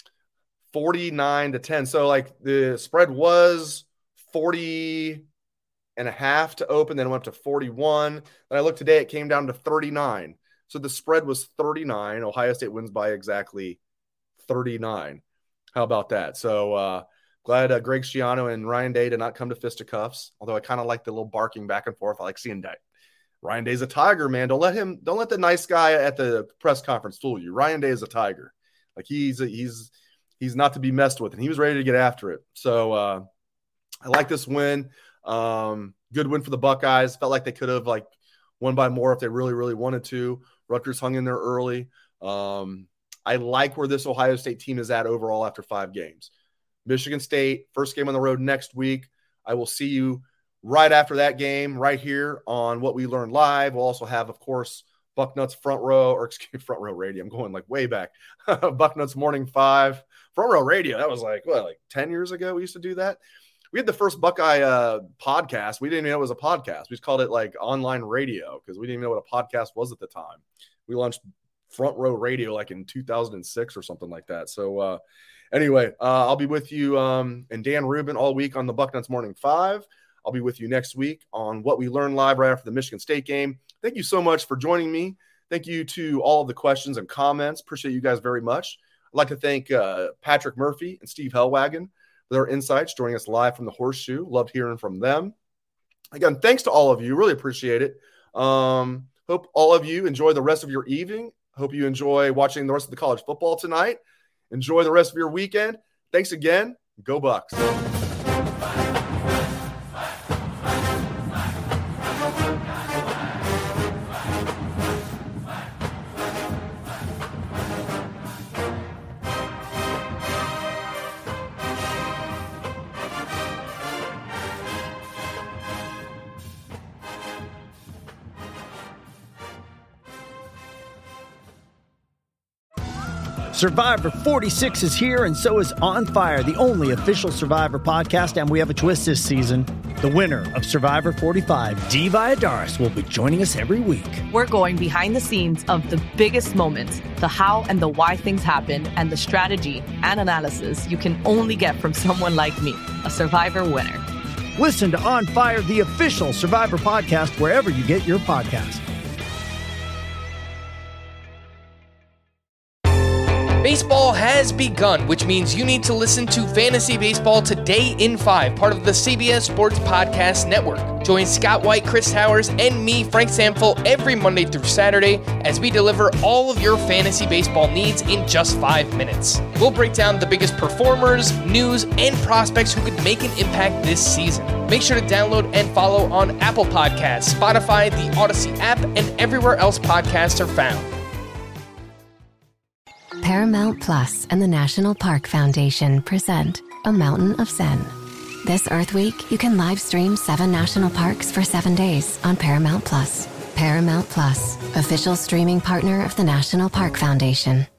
49-10. So, like, the spread was 40.5 to open, then it went up to 41. Then I looked today, it came down to 39. So the spread was 39. Ohio State wins by exactly 39. How about that? So glad Greg Schiano and Ryan Day did not come to fisticuffs, although I kind of like the little barking back and forth. I like seeing that. Ryan Day's a tiger, man. Don't let the nice guy at the press conference fool you. Ryan Day is a tiger. Like he's not to be messed with, and he was ready to get after it. So I like this win. Good win for the Buckeyes. Felt like they could have like won by more if they really, really wanted to. Rutgers hung in there early. I like where this Ohio State team is at overall after 5 games. Michigan State, first game on the road next week. I will see you right after that game right here on What We Learned Live. We'll also have, of course, Bucknuts Front Row Radio. I'm going like way back. Bucknuts Morning 5. Front Row Radio. That was like 10 years ago we used to do that. We had the first Buckeye podcast. We didn't even know it was a podcast. We just called it like online radio because we didn't even know what a podcast was at the time. We launched Front Row Radio like in 2006 or something like that. So anyway, I'll be with you and Dan Rubin all week on the Bucknuts Morning 5. I'll be with you next week on What We Learned Live right after the Michigan State game. Thank you so much for joining me. Thank you to all of the questions and comments. Appreciate you guys very much. I'd like to thank Patrick Murphy and Steve Hellwagon for their insights, joining us live from the Horseshoe. Loved hearing from them. Again, thanks to all of you. Really appreciate it. Hope all of you enjoy the rest of your evening. Hope you enjoy watching the rest of the college football tonight. Enjoy the rest of your weekend. Thanks again. Go Bucks. Survivor 46 is here, and so is On Fire, the only official Survivor podcast, and we have a twist this season. The winner of Survivor 45, Dee Valladares, will be joining us every week. We're going behind the scenes of the biggest moments, the how and the why things happen, and the strategy and analysis you can only get from someone like me, a Survivor winner. Listen to On Fire, the official Survivor podcast, wherever you get your podcast. Baseball has begun, which means you need to listen to Fantasy Baseball Today in 5, part of the CBS Sports Podcast Network. Join Scott White, Chris Towers, and me, Frank Samfel, every Monday through Saturday as we deliver all of your fantasy baseball needs in just 5 minutes. We'll break down the biggest performers, news, and prospects who could make an impact this season. Make sure to download and follow on Apple Podcasts, Spotify, the Odyssey app, and everywhere else podcasts are found. Paramount Plus and the National Park Foundation present A Mountain of Zen. This Earth Week, you can live stream 7 national parks for 7 days on Paramount Plus. Paramount Plus, official streaming partner of the National Park Foundation.